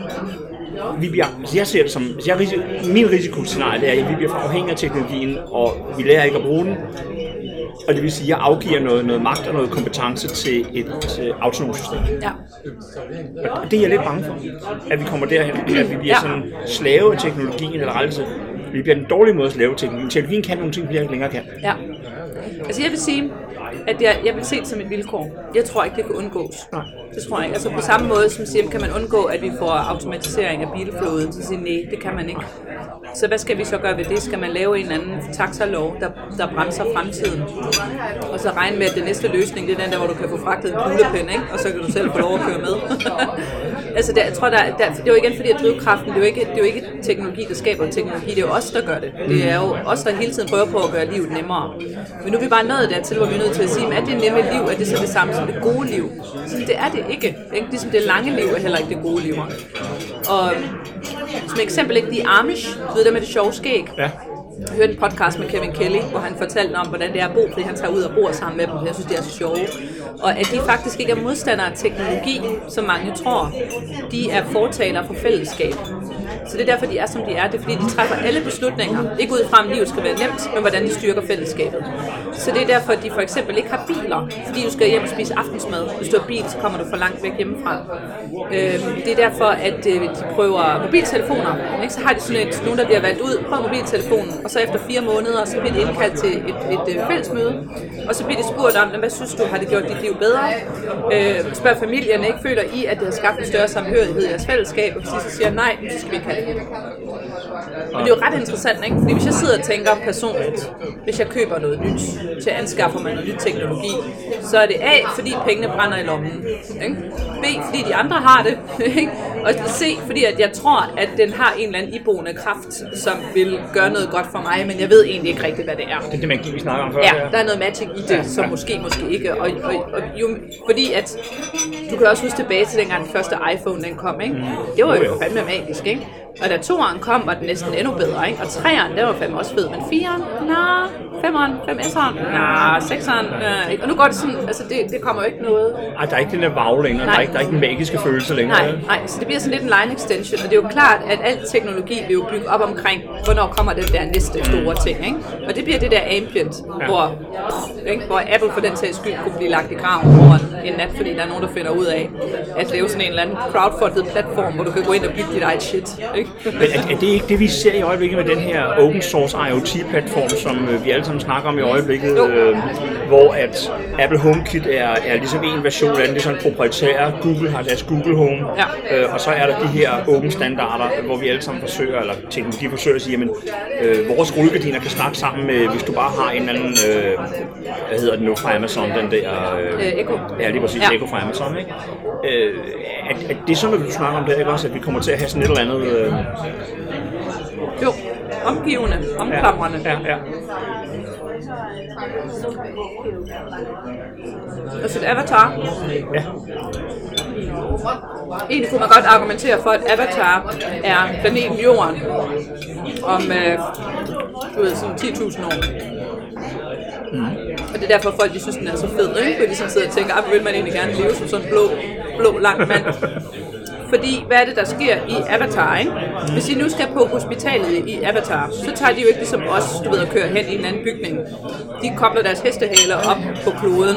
Jeg ser det som, min risikoscenarie er, at vi bliver for afhængige af teknologien, og vi lærer ikke at bruge den. Og det vil sige, at jeg afgiver noget magt og noget kompetence til et autonomt system. Ja. Og det er jeg lidt bange for, at vi kommer derhen, at vi bliver sådan slave af teknologien, eller rettere, vi bliver den dårlige måde at slave teknologien. Teknologien kan nogle ting, vi ikke længere kan. Ja. Altså jeg vil sige, at jeg vil se det som et vilkår. Jeg tror ikke, det kan undgås. Nej. Det tror jeg ikke. Altså på samme måde som siger, kan man undgå, at vi får automatisering af bilflåden, så siger nej, det kan man ikke. Så hvad skal vi så gøre ved det? Skal man lave en eller anden taxalov, der bremser fremtiden? Og så regne med, at den næste løsning, det er den der, hvor du kan få fragtet en kuglepen, ikke? Og så kan du selv få lov at køre med. Altså jeg tror, det er jo igen fordi, at drivkraften, det er jo ikke teknologi, der skaber teknologi, det er jo os, der gør det. Det er jo os, der hele tiden prøver på at gøre livet nemmere. Men nu er vi bare nået dertil, hvor vi er nødt til at sige, at det nemme liv, er det så det samme som det gode liv? Så det er det ikke. Ligesom det lange liv er heller ikke det gode liv. Og som eksempel ikke de Amish, du ved der med det sjove skæg. Ja. Jeg hørte en podcast med Kevin Kelly, hvor han fortalte om, hvordan det er at bo, fordi han tager ud og bor sammen med dem. Jeg synes, det er så sjove. Og at de faktisk ikke er modstandere af teknologi, som mange tror. De er fortalere for fællesskab. Så det er derfor, de er, som de er. Det er, fordi de træffer alle beslutninger. Ikke ud fra, om livet skal være nemt, men hvordan de styrker fællesskabet. Så det er derfor, at de for eksempel ikke har biler, fordi du skal hjem og spise aftensmad. Hvis du har bil, så kommer du for langt væk hjemmefra. Det er derfor, at de prøver mobiltelefoner. Ikke? Så har de sådan nogen, der bliver valgt ud på mobiltelefonen, og så efter 4 måneder, så bliver de indkaldt til et fællesmøde, og så bliver de spurgt om, hvad synes du, har det gjort dit liv bedre? Spørg familierne, ikke føler I, at det har skabt en større samhørighed i jeres fællesskab, og hvis de så siger nej, så skal vi ikke have det. Men det er jo ret interessant, ikke? Fordi hvis jeg sidder og tænker personligt, hvis jeg køber noget nyt, så anskaffer man noget nyt teknologi, så er det A, fordi pengene brænder i lommen, ikke? B, fordi de andre har det, ikke? Og C, fordi at jeg tror, at den har en eller anden iboende kraft, som vil gøre noget godt for mig, men jeg ved egentlig ikke rigtigt, hvad det er. Det er det magi, vi snakker om før. Ja, der er noget magic i det, som måske ikke. Og jo, fordi at, du kan også huske tilbage til dengang den første iPhone den kom, ikke? Det var jo fandme magisk, ikke? Og da 2'eren kom, var den næsten endnu bedre, ikke? Og 3'eren, det var fandme også fed, men 4'eren, 5'eren, 5S'eren, 6'eren, og nu går det sådan, altså det kommer jo ikke noget. Ej, der er ikke den der wow længere, der er ikke den magiske følelse længere. Nej, så det bliver sådan lidt en line extension, og det er jo klart, at al teknologi vil jo bygge op omkring, hvornår kommer den der næste store ting, ikke? Og det bliver det der ambient, hvor Apple for den sags skyld kunne blive lagt i graven over en nat, fordi der er nogen, der finder ud af at lave sådan en eller anden crowdfunded platform, hvor du kan gå ind og bygge dit eget shit, ikke? Men er det ikke det, vi ser i øjeblikket med den her open source IoT-platform, som vi alle sammen snakker om i øjeblikket, hvor at Apple HomeKit er ligesom en version af den, det er sådan proprietære, Google har deres Google Home, og så er der de her open standarder, hvor vi alle sammen forsøger, eller teknologi forsøger at sige, jamen, vores rullegardiner kan snakke sammen med, hvis du bare har en eller anden, hvad hedder den nu fra Amazon, den der... Echo. Ja, lige præcis, Echo fra Amazon, ikke? At det er sådan, at du snakker om det, ikke også, at vi kommer til at have sådan et eller andet... Jo, omgivende, omklamrende. Ja. Altså et avatar. Ja. Egentlig kunne man godt argumentere for, at Avatar er planeten Jorden om, sådan 10.000 år. Og det er derfor folk, de synes, den er så fed, ikke? For de sådan sidder og tænker, vil man egentlig gerne leve som sådan en blå lang mand? Fordi, hvad er det, der sker i Avatar, ikke? Hvis I nu skal på hospitalet i Avatar, så tager de jo ikke ligesom os, du ved, at køre hen i en anden bygning. De kobler deres hestehaler op på kloden.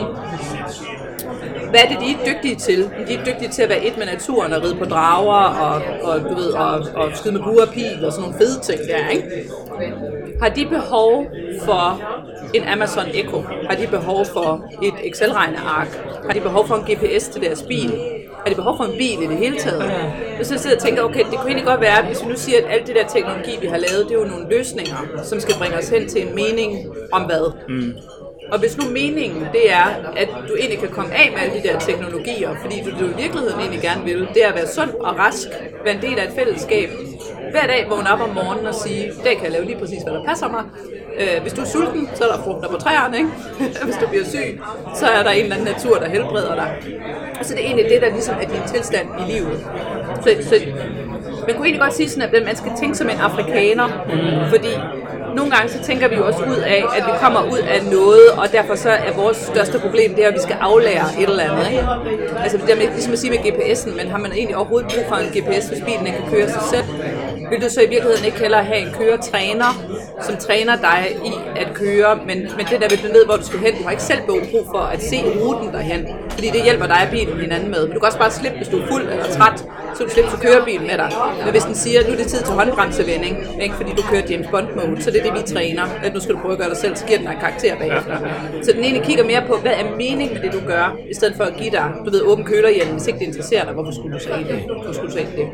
Hvad er det, de er dygtige til? De er dygtige til at være et med naturen og ride på drager og du ved, og skyde med bue og pil og sådan nogle fede ting der, ikke? Har de behov for en Amazon Echo? Har de behov for et Excel-regneark? Har de behov for en GPS til deres bil? Har de behov for en bil i det hele taget? Så jeg sidder og tænker, okay, det kunne egentlig godt være, hvis vi nu siger, at alt det der teknologi, vi har lavet, det er jo nogle løsninger, som skal bringe os hen til en mening om hvad? Og hvis nu meningen det er, at du egentlig kan komme af med alle de der teknologier, fordi du i virkeligheden egentlig gerne vil, det er at være sund og rask, være en del af et fællesskab, hver dag vågne op om morgenen og sige, i dag kan jeg lave lige præcis, hvad der passer mig. Hvis du er sulten, så er der frugter på træerne, ikke? Hvis du bliver syg, så er der en eller anden natur, der helbreder dig. Og så er det egentlig det, der ligesom er din tilstand i livet. Så man kunne egentlig godt sige sådan, at man skal tænke som en afrikaner, fordi nogle gange så tænker vi jo også ud af, at vi kommer ud af noget, og derfor så er vores største problem det er, at vi skal aflære et eller andet, ikke? Altså det er ligesom at sige med GPS'en, men har man egentlig overhovedet brug for en GPS, hvis bilen ikke kan køre sig selv? Vil du så i virkeligheden ikke hellere have en køretræner, som træner dig i at køre, men det der ved du ved, hvor du skal hen, du har ikke selv brug for at se ruten derhen, fordi det hjælper dig og bilen hinanden med. Men du kan også bare slippe, hvis du er fuld eller træt, så du slipper til kørebilen med dig. Men hvis den siger, at nu er det tid til håndbremsevending, ikke, fordi du kører James Bond mode, så det er det, vi træner, at nu skal du prøve at gøre dig selv, så giver den dig en karakter bagefter. Så den egentlig kigger mere på, hvad er meningen med det, du gør, i stedet for at give dig, du ved, åben kølerhjelm, hvis ikke det interesserer dig, hvorfor skulle du så ikke det?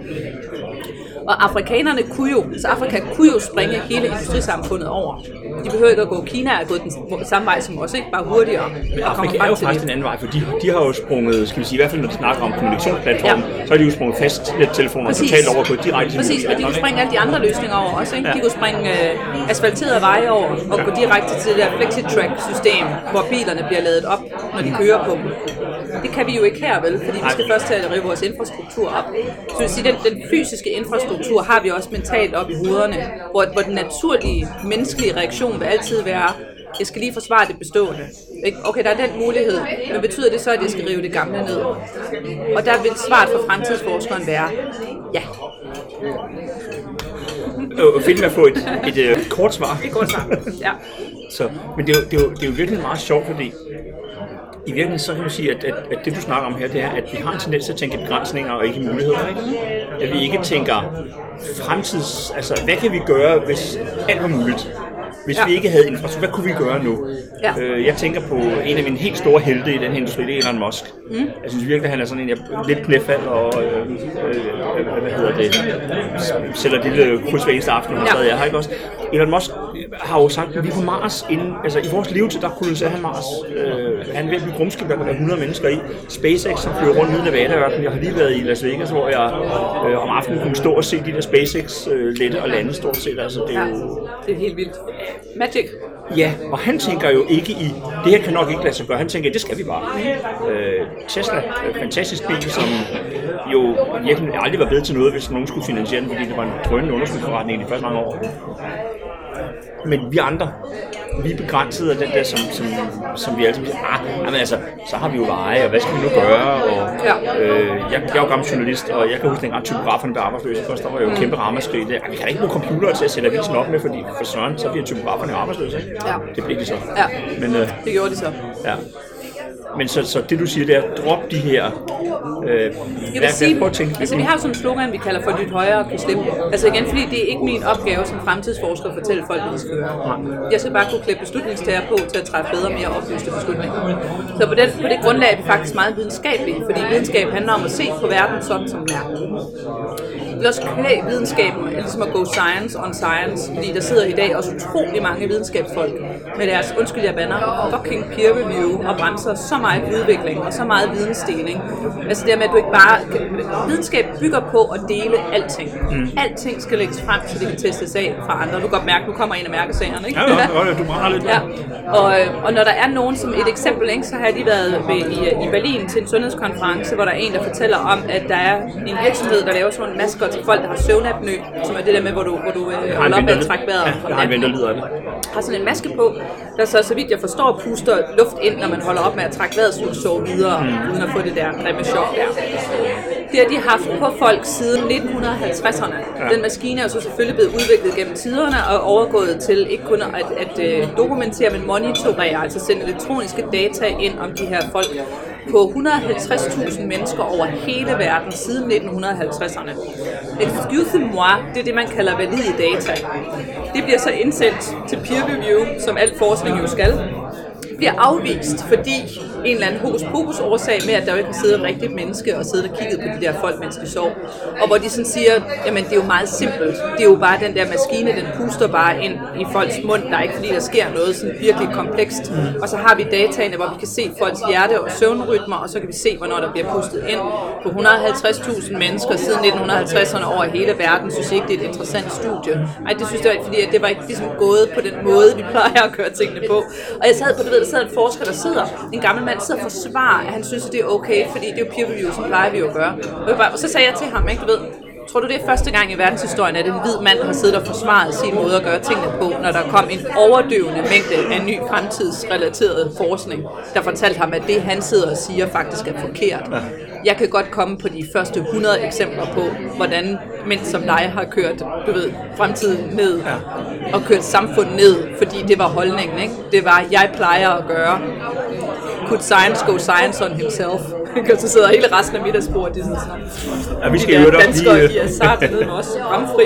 Og afrikanerne kunne jo, så Afrika kunne jo springe hele industrisamfundet over. De behøver ikke at gå. Kina er gået den samme vej som os, ikke? Bare hurtigere. Men Afrika er jo faktisk en anden vej, for de har jo sprunget, skal vi sige, i hvert fald når de snakker om kommunikationsplatformen, så har de jo sprunget fasttelefoner totalt over på direkte. Præcis, og de kunne springe alle de andre løsninger over også, ikke? De kunne springe asfalterede veje over og gå direkte til det der FlexiTrack-system, hvor bilerne bliver ladet op, når de kører på dem. Det kan vi jo ikke her, vel? Fordi vi skal først tage at rive vores infrastruktur op. Så vil sige, den fysiske infrastruktur har vi også mentalt op i hovederne, hvor den naturlige menneskelige reaktion vil altid være, jeg skal lige forsvare det bestående. Okay, der er den mulighed, men betyder det så, at jeg skal rive det gamle ned? Og der vil svaret for fremtidsforskeren være, ja. Fedt med at få et kort svar. Et kort svar, ja. Så, men det er jo virkelig meget sjovt, fordi i virkeligheden så kan man sige, at det du snakker om her, det er, at vi har en tendens til at tænke begrænsninger og ikke muligheder, ikke? At vi ikke tænker fremtids, altså hvad kan vi gøre, hvis alt var muligt? Hvis vi ikke havde infrastruktur, hvad kunne vi gøre nu? Ja. Jeg tænker på en af mine helt store helte i den her industri, det er Elon Musk. Jeg synes virkelig, han er sådan en lidt knæfald og sælger det lille kryds hver eneste aften, jeg har ikke også. Elon Musk har jo sagt, at vi er på Mars inden, altså i vores levetid, der koloniserer han Mars. Han er ved at bygge rumskib, der kan være 100 mennesker i. SpaceX, som flyver rundt nede i Nevada-ørkenen. Jeg har lige været i Las Vegas, hvor jeg om aftenen kunne stå og se de der SpaceX lette og lande stort set. Altså, det er jo det er helt vildt. Magic. Ja, og han tænker jo ikke i, det her kan nok ikke lade sig gøre. Han tænker, det skal vi bare. Tesla, fantastisk bil, som jo virkelig aldrig var bedre til noget, hvis nogen skulle finansiere den, fordi det var en drønende underskudsforretning i de første mange år. Men vi andre, vi er begrænset af den der, som vi altid siger, men altså, så har vi jo veje, og hvad skal vi nu gøre? Og, jeg er jo gammel journalist, og jeg kan huske, at typograferne blev arbejdsløse. Først der var jo kæmpe ramaskrig. Vi kan ikke bruge computere til at sætte avisen op med, fordi for søren, så bliver typograferne arbejdsløse. Ja. Det bliver de så. Ja, men, det gjorde de så. Ja. Men så det du siger, det er, drop de her... jeg vil sige, altså vi har sådan en slogan, vi kalder for lyt højere og kan slippe. Altså igen, fordi det er ikke min opgave som fremtidsforsker at fortælle folk, hvad de skal gøre. Jeg skal bare kunne klæde beslutningstager på til at træffe bedre, mere oplyste beslutninger. Så på det grundlag er vi faktisk meget videnskabelige, fordi videnskab handler om at se på verden sådan, som den er. Jeg vil også klæde videnskaben, ligesom at go science on science, fordi der sidder i dag også utrolig mange videnskabsfolk med deres, undskyld jeg bander, fucking peer review og bremser så meget udvikling og så meget vidensdeling. Altså det med, at du ikke bare... Videnskab bygger på at dele alting. Alting skal lægges frem, så det kan testes af fra andre. Du kan godt mærke, nu kommer en af mærkesagerne, ikke? Ja, du brænder lidt. Ja. Og når der er nogen, som et eksempel, ikke, så har jeg lige været i Berlin til en sundhedskonference, hvor der er en, der fortæller om, at der er en virksomhed, der laver sådan en masker til folk, der har søvnapnø, som er det der med, hvor du holder op med at trække vejret. Ja, jeg har en ven, der lider af det. Har sådan en maske på, der så vidt jeg forstår, puster luft ind, når man holder op med at trække vejret, så du sover videre, uden at få det der grimme chok der. Det har de haft på folk siden 1950'erne. Ja. Den maskine er så selvfølgelig blevet udviklet gennem tiderne og overgået til ikke kun at dokumentere, men monitorere, altså sende elektroniske data ind om de her folk på 150.000 mennesker over hele verden siden 1950'erne. Excusez-moi, det er det, man kalder valide data. Det bliver så indsendt til peer review, som al forskning jo skal. Bliver afvist, fordi en eller anden hokus-pokus årsag med, at der jo ikke har siddet et rigtigt menneske og siddet og kigget på de der folk, mens de sov. Og hvor de sådan siger, jamen det er jo meget simpelt. Det er jo bare den der maskine, den puster bare ind i folks mund. Der er ikke fordi, der sker noget sådan virkelig komplekst. Og så har vi dataene, hvor vi kan se folks hjerte- og søvnrytmer, og så kan vi se, hvornår der bliver pustet ind på 150.000 mennesker siden 1950'erne over hele verden. Synes jeg ikke, det er et interessant studie. Nej, det synes jeg ikke, fordi det var ikke ligesom gået på den måde, vi plejer at gøre tingene på. Og jeg sad på det, der sidder en forsker, der sidder, en gammel mand sidder og forsvarer, at han synes, at det er okay, fordi det er jo peer review, som plejer vi jo at gøre. Og så sagde jeg til ham, ikke, du ved, tror du det er første gang i verdenshistorien, at en hvid mand har siddet og forsvaret sin måde at gøre tingene på, når der kom en overdøvende mængde af ny fremtidsrelateret forskning, der fortalte ham, at det han sidder og siger faktisk er forkert. Jeg kan godt komme på de første 100 eksempler på, hvordan mænd som dig har kørt, du ved, fremtiden ned og kørt samfundet ned, fordi det var holdningen, ikke? Det var, jeg plejer at gøre. Could science go science on himself? Så sidder hele resten af middagsbordet, det er sådan, ja, vi skal jo danskere, de er sart nede med os, bramfri.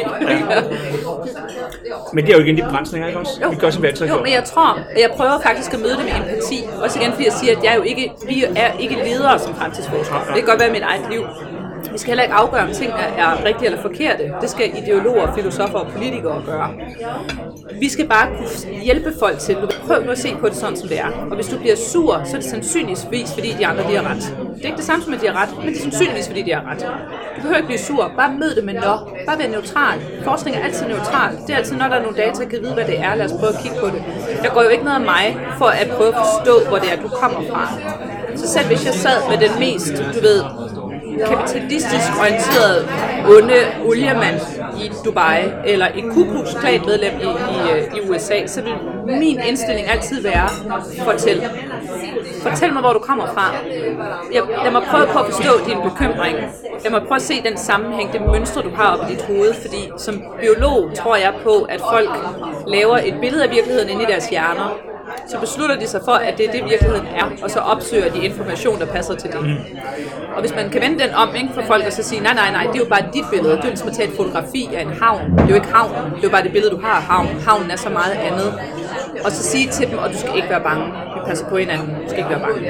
Men det er jo igen de begrænsninger, ikke også? Jo. Vi gør, som vi altid jo, men jeg prøver faktisk at møde det med empati. Også igen, fordi jeg siger, at vi er ikke ledere som fremtidsforskere. Det kan godt være mit eget liv. Vi skal heller ikke afgøre, om ting er rigtige eller forkerte. Det skal ideologer, filosofer og politikere gøre. Vi skal bare kunne hjælpe folk til, prøv nu at se på det sådan, som det er. Og hvis du bliver sur, så er det sandsynligvis, fordi de andre de har ret. Det er ikke det samme som, at de har ret, men det er sandsynligvis, fordi de har ret. Du behøver ikke blive sur, bare mød det med nå. Bare vær neutral. Forskning er altid neutral. Det er altid, når der er nogle data, kan vide, hvad det er. Lad os prøve at kigge på det. Der går jo ikke noget af mig for at prøve at forstå, hvor det er, du kommer fra. Så selv hvis jeg sad med den mest, du ved, kapitalistisk orienteret onde oliemand i Dubai, eller et Ku Klux Klan medlem i USA, så vil min indstilling altid være, fortæl mig, hvor du kommer fra. Lad mig prøve på at forstå din bekymring. Lad mig prøve at se den sammenhæng, det mønstre, du har oppe i dit hoved, fordi som biolog tror jeg på, at folk laver et billede af virkeligheden inde i deres hjerner, så beslutter de sig for, at det er det, virkeligheden er, og så opsøger de information, der passer til det. Og hvis man kan vende den om, ikke, for folk og så sige, nej, det er jo bare dit billede. Det er ligesom at tage et fotografi af en havn. Det er jo ikke havnen, det er jo bare det billede, du har af havnen. Havnen er så meget andet. Og så sige til dem, og du skal ikke være bange. Vi passer på hinanden, du skal ikke være bange.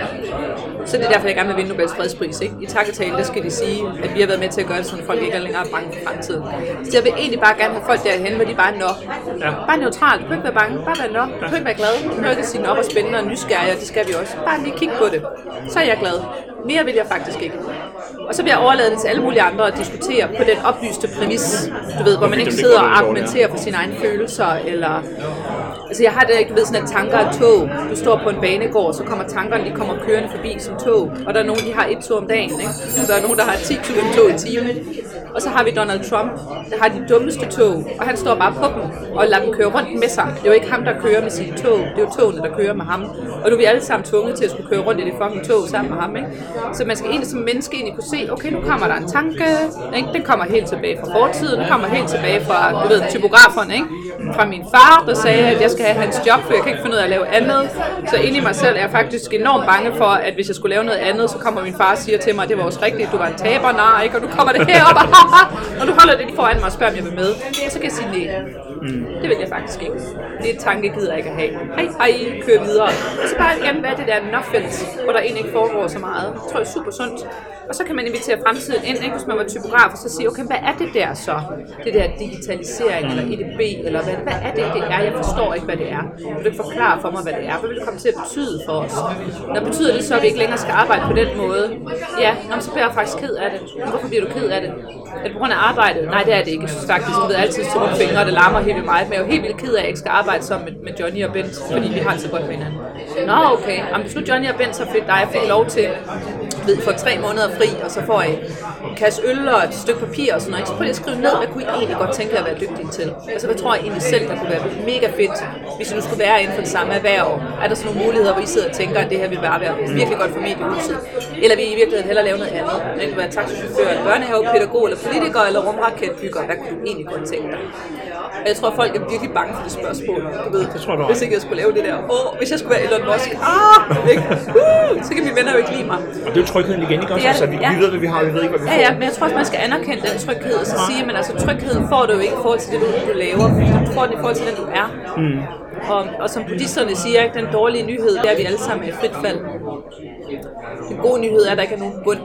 Så det er derfor, jeg gerne vil vinde Nobels fredspris. Ikke? I takketalen, der skal de sige, at vi har været med til at gøre det, så folk ikke er længere bange for fremtiden. Så jeg vil egentlig bare gerne have folk derhen, hvor de bare er nok. Bare neutralt, du kan ikke være bange, bare være nok. Du kan ikke være glad, du kan ikke sige nok og spændende og nysgerrig, og det skal vi også. Bare lige kigge på det. Så er jeg glad. Mere vil jeg faktisk ikke. Og så vil jeg overlade det til alle mulige andre at diskutere på den oplyste præmis, du ved, hvor man ikke sidder og argumenterer for sine egne følelser, eller... Altså jeg har det ikke, du ved, sådan at tanker er tog. Du står på en banegård, så kommer tankerne, de kommer kørende forbi som tog. Og der er nogen, de har 1 tog om dagen, ikke? Der er nogen, der har 10.000 tog i timen. Og så har vi Donald Trump, der har de dummeste tog, og han står bare på dem og lader dem køre rundt med sig. Det er jo ikke ham, der kører med sine tog, det er jo togene, der kører med ham. Og nu er vi alle sammen tvunget til at skulle køre rundt i det fucking tog sammen med ham, ikke? Så man skal egentlig som menneske egentlig kunne se, okay, nu kommer der en tanke, ikke? Den kommer helt tilbage fra fortiden, den kommer helt tilbage fra, du ved, typograferne, ikke? Fra min far, der sagde, at jeg skal have hans job, for jeg kan ikke finde ud af at lave andet. Så inde i mig selv er jeg faktisk enormt bange for, at hvis jeg skulle lave noget andet, så kommer min far og siger til mig, at det var også rigtigt, du var en taber, nej, ikke? Og du kommer det herop, og du holder det lige foran mig og spørger, om jeg vil med. Og så kan jeg sige nej. Det vil jeg faktisk ikke. Det er et tanke, jeg gider ikke at have. Hej, kør videre. Og så bare igen være det der nofelt, hvor der egentlig ikke foregår så meget. Det tror jeg er super sundt. Og så kan man invitere fremtiden ind, ikke? Hvis man var typograf, og så sige, okay, hvad er det der så? Det der digitalisering, eller EDB, eller hvad er det er? Jeg forstår ikke, hvad det er. Vil du ikke forklare for mig, hvad det er? Hvad vil det komme til at betyde for os? Når betyder det så, at vi ikke længere skal arbejde på den måde? Ja, så bliver jeg faktisk ked af det. Hvorfor bliver du ked af det? Er det på grund af arbejdet? Nej, det er det ikke. Jeg synes faktisk, at jeg ved altid til nogle fingre, det larmer helt vildt meget. Men jeg er jo helt vildt ked af, at jeg ikke skal arbejde sammen med Johnny og Bent, fordi vi har det så godt med hinanden. Nå, okay. Jamen, hvis nu Johnny og Bent så fik dig fik lov til for 3 måneder fri, og så får I en kasse øl og et stykke papir og sådan noget, så prøv lige at skrive ned, hvad kunne I egentlig godt tænke jer at være dygtige til? Altså, hvad tror jeg egentlig selv, der kunne være mega fedt, hvis I nu skulle være inden for det samme erhverv? Er der sådan nogle muligheder, hvor I sidder og tænker, at det her vil bare være virkelig godt for mediehuset? Eller vil I i virkeligheden hellere lave noget andet? Det kunne være taxichauffør, børnehavepædagog, eller politiker, eller rumraketbygger. Hvad kunne du egentlig godt tænke dig? Og jeg tror, at folk er virkelig bange for det spørgsmål. Du ved, det tror du hvis ikke jeg skulle lave det der. Hvis jeg skulle være Elon Musk. Ikke? Så kan mine venner jo ikke lide mig. Og det er jo trygheden igen, ikke også? Altså, vi ved, hvad vi har, vi ved ikke, hvad vi får. Ja, men jeg tror også, man skal anerkende den tryghed, og så sige, men altså, trygheden får du jo ikke i forhold til det, du laver. Du får den i forhold til den, du er. Og som buddhisterne siger, ikke, den dårlige nyhed, det er, at vi alle sammen er i frit fald. Den gode nyhed er, at der ikke er nogen bund.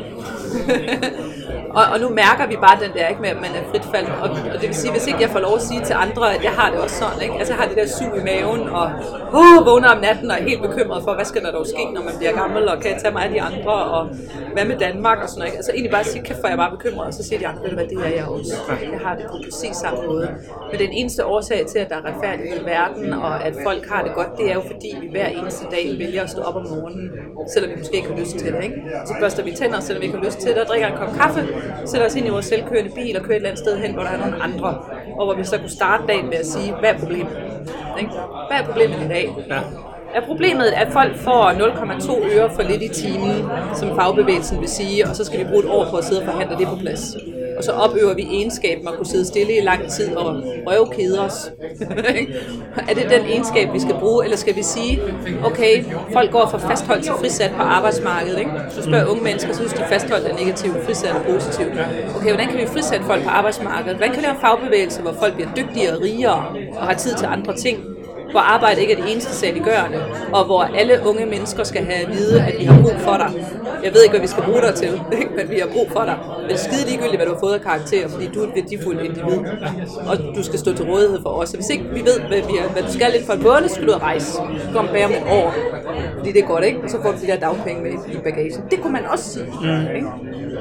Og nu mærker vi bare den der, ikke, med, at man er frit fald. Og det vil sige, hvis ikke jeg får lov at sige til andre, at jeg har det også sådan, ikke? Altså jeg har det der sug i maven, og vågner om natten og er helt bekymret for, hvad skal der dog ske, når man bliver gammel, og kan jeg tage mig af de andre, og hvad med Danmark og sådan noget. Altså egentlig bare sige, kæft, for jeg er bare bekymret, og så siger de andre, ved du hvad, det er jeg også. Jeg har det på præcis samme måde. Men den eneste årsag til, at der er retfærdighed i verden, og at folk har det godt, det er jo fordi, vi hver eneste dag vælger at stå op om morgenen, selvom vi måske ikke har lyst til det, ikke? Så børster vi tænder, selvom vi ikke har lyst til det, og drikker en kop kaffe, sætter os ind i vores selvkørende bil og kører et eller andet sted hen, hvor der er nogle andre, og hvor vi så kunne starte dagen med at sige, hvad er problemet? Ikke? Hvad er problemet i dag? Ja. Er problemet, at folk får 0,2 øre for lidt i timen, som fagbevægelsen vil sige, og så skal vi bruge et år på at sidde og forhandle det på plads? Og så opøver vi egenskaben at kunne sidde stille i lang tid og røvkede os. Er det den egenskab, vi skal bruge, eller skal vi sige, okay, folk går fra fastholdt til frisat på arbejdsmarkedet, ikke? Så spørger unge mennesker, så synes de fastholdt er negativt, frisat er positivt. Okay, hvordan kan vi frisætte folk på arbejdsmarkedet? Hvordan kan vi lave en fagbevægelse, hvor folk bliver dygtigere og rigere og har tid til andre ting? Hvor arbejde ikke er det eneste saliggørende, og hvor alle unge mennesker skal have at vide, at vi har brug for dig. Jeg ved ikke, hvad vi skal bruge dig til, men vi har brug for dig. Det er skide ligegyldigt, hvad du har fået af karakter, fordi du er et værdifuldt individ, og du skal stå til rådighed for os. Så hvis ikke vi ved, hvad du skal lidt for en måned, så skal du ud og rejse. Du kommer bag om et år, fordi det er godt, ikke? Og så får du de der dagpenge med i bagagen. Det kunne man også sige, ikke?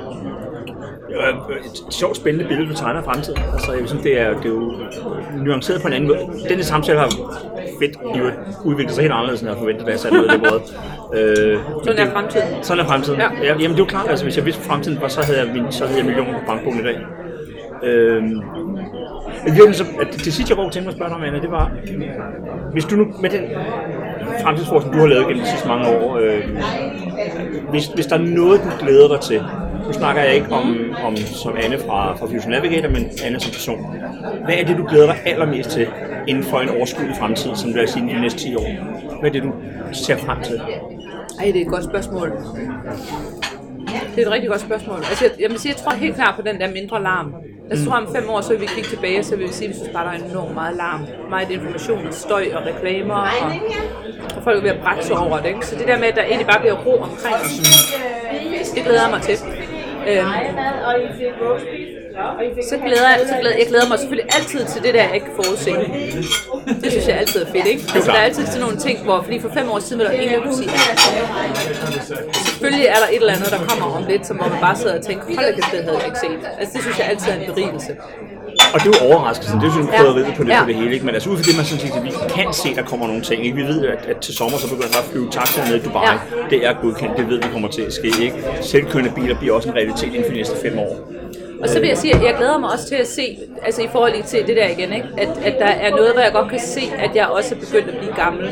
Et sjovt, spændende billede, du tegner af fremtiden. Altså, jeg synes, det er jo nuanceret på en anden måde. Denne samtale har fedt udvikler sig helt anderledes, end jeg forventede, da jeg satte noget i det brød. Sådan er fremtiden. Sådan er fremtiden. Ja. Jamen det er jo klart, altså hvis jeg vidste, fremtiden var, så havde jeg millioner på bankbogen i dag. Det sidste, jeg godt tænkte mig at spørge dig om, Anna, det var, hvis du nu med den fremtidsforskning, du har lavet gennem de sidste mange år, hvis der er noget, du glæder dig til, nu snakker jeg ikke om som Anne fra Fusion Navigator, men Anne som person. Hvad er det, du glæder dig allermest til inden for en overskuelig fremtid, som du vil sige de næste 10 år? Hvad er det, du ser frem til? Ej, det er et godt spørgsmål. Det er et rigtig godt spørgsmål. Altså, jeg tror helt klart på den der mindre larm. Jeg tror om 5 år, så vil vi kigge tilbage, så vil vi sige, at vi synes bare, der er enormt meget larm. Meget information og støj og reklamer, og folk er ved at brække sig over det. Ikke? Så det der med, at der egentlig bare bliver ro omkring os, det glæder jeg mig til. Jeg glæder mig selvfølgelig altid til det der, jeg ikke kan forudse. Det synes jeg altid er fedt, ikke? Altså, der er altid sådan nogle ting, hvor, fordi for 5 år siden vil der egentlig kunne sige, selvfølgelig er der et eller andet, der kommer om lidt, som hvor man bare sidder og tænker, hold da, det havde jeg ikke set. Altså, det synes jeg altid er en berigelse. Og det er jo overraskelsen, det er jo sådan en prøveri på det hele, ikke? Men altså ud fra det, man sådan set, vi kan se, der kommer nogle ting, ikke? Vi ved, at til sommer, så begynder der at flyve taxaer ned i Dubai. Ja. Det er godkendt, det ved vi kommer til at ske, ikke? Selvkørende biler bliver også en realitet inden for de næste 5 år. Og så vil jeg sige, at jeg glæder mig også til at se, altså i forhold til det der igen, ikke? At der er noget, hvor jeg godt kan se, at jeg også er begyndt at blive gammel.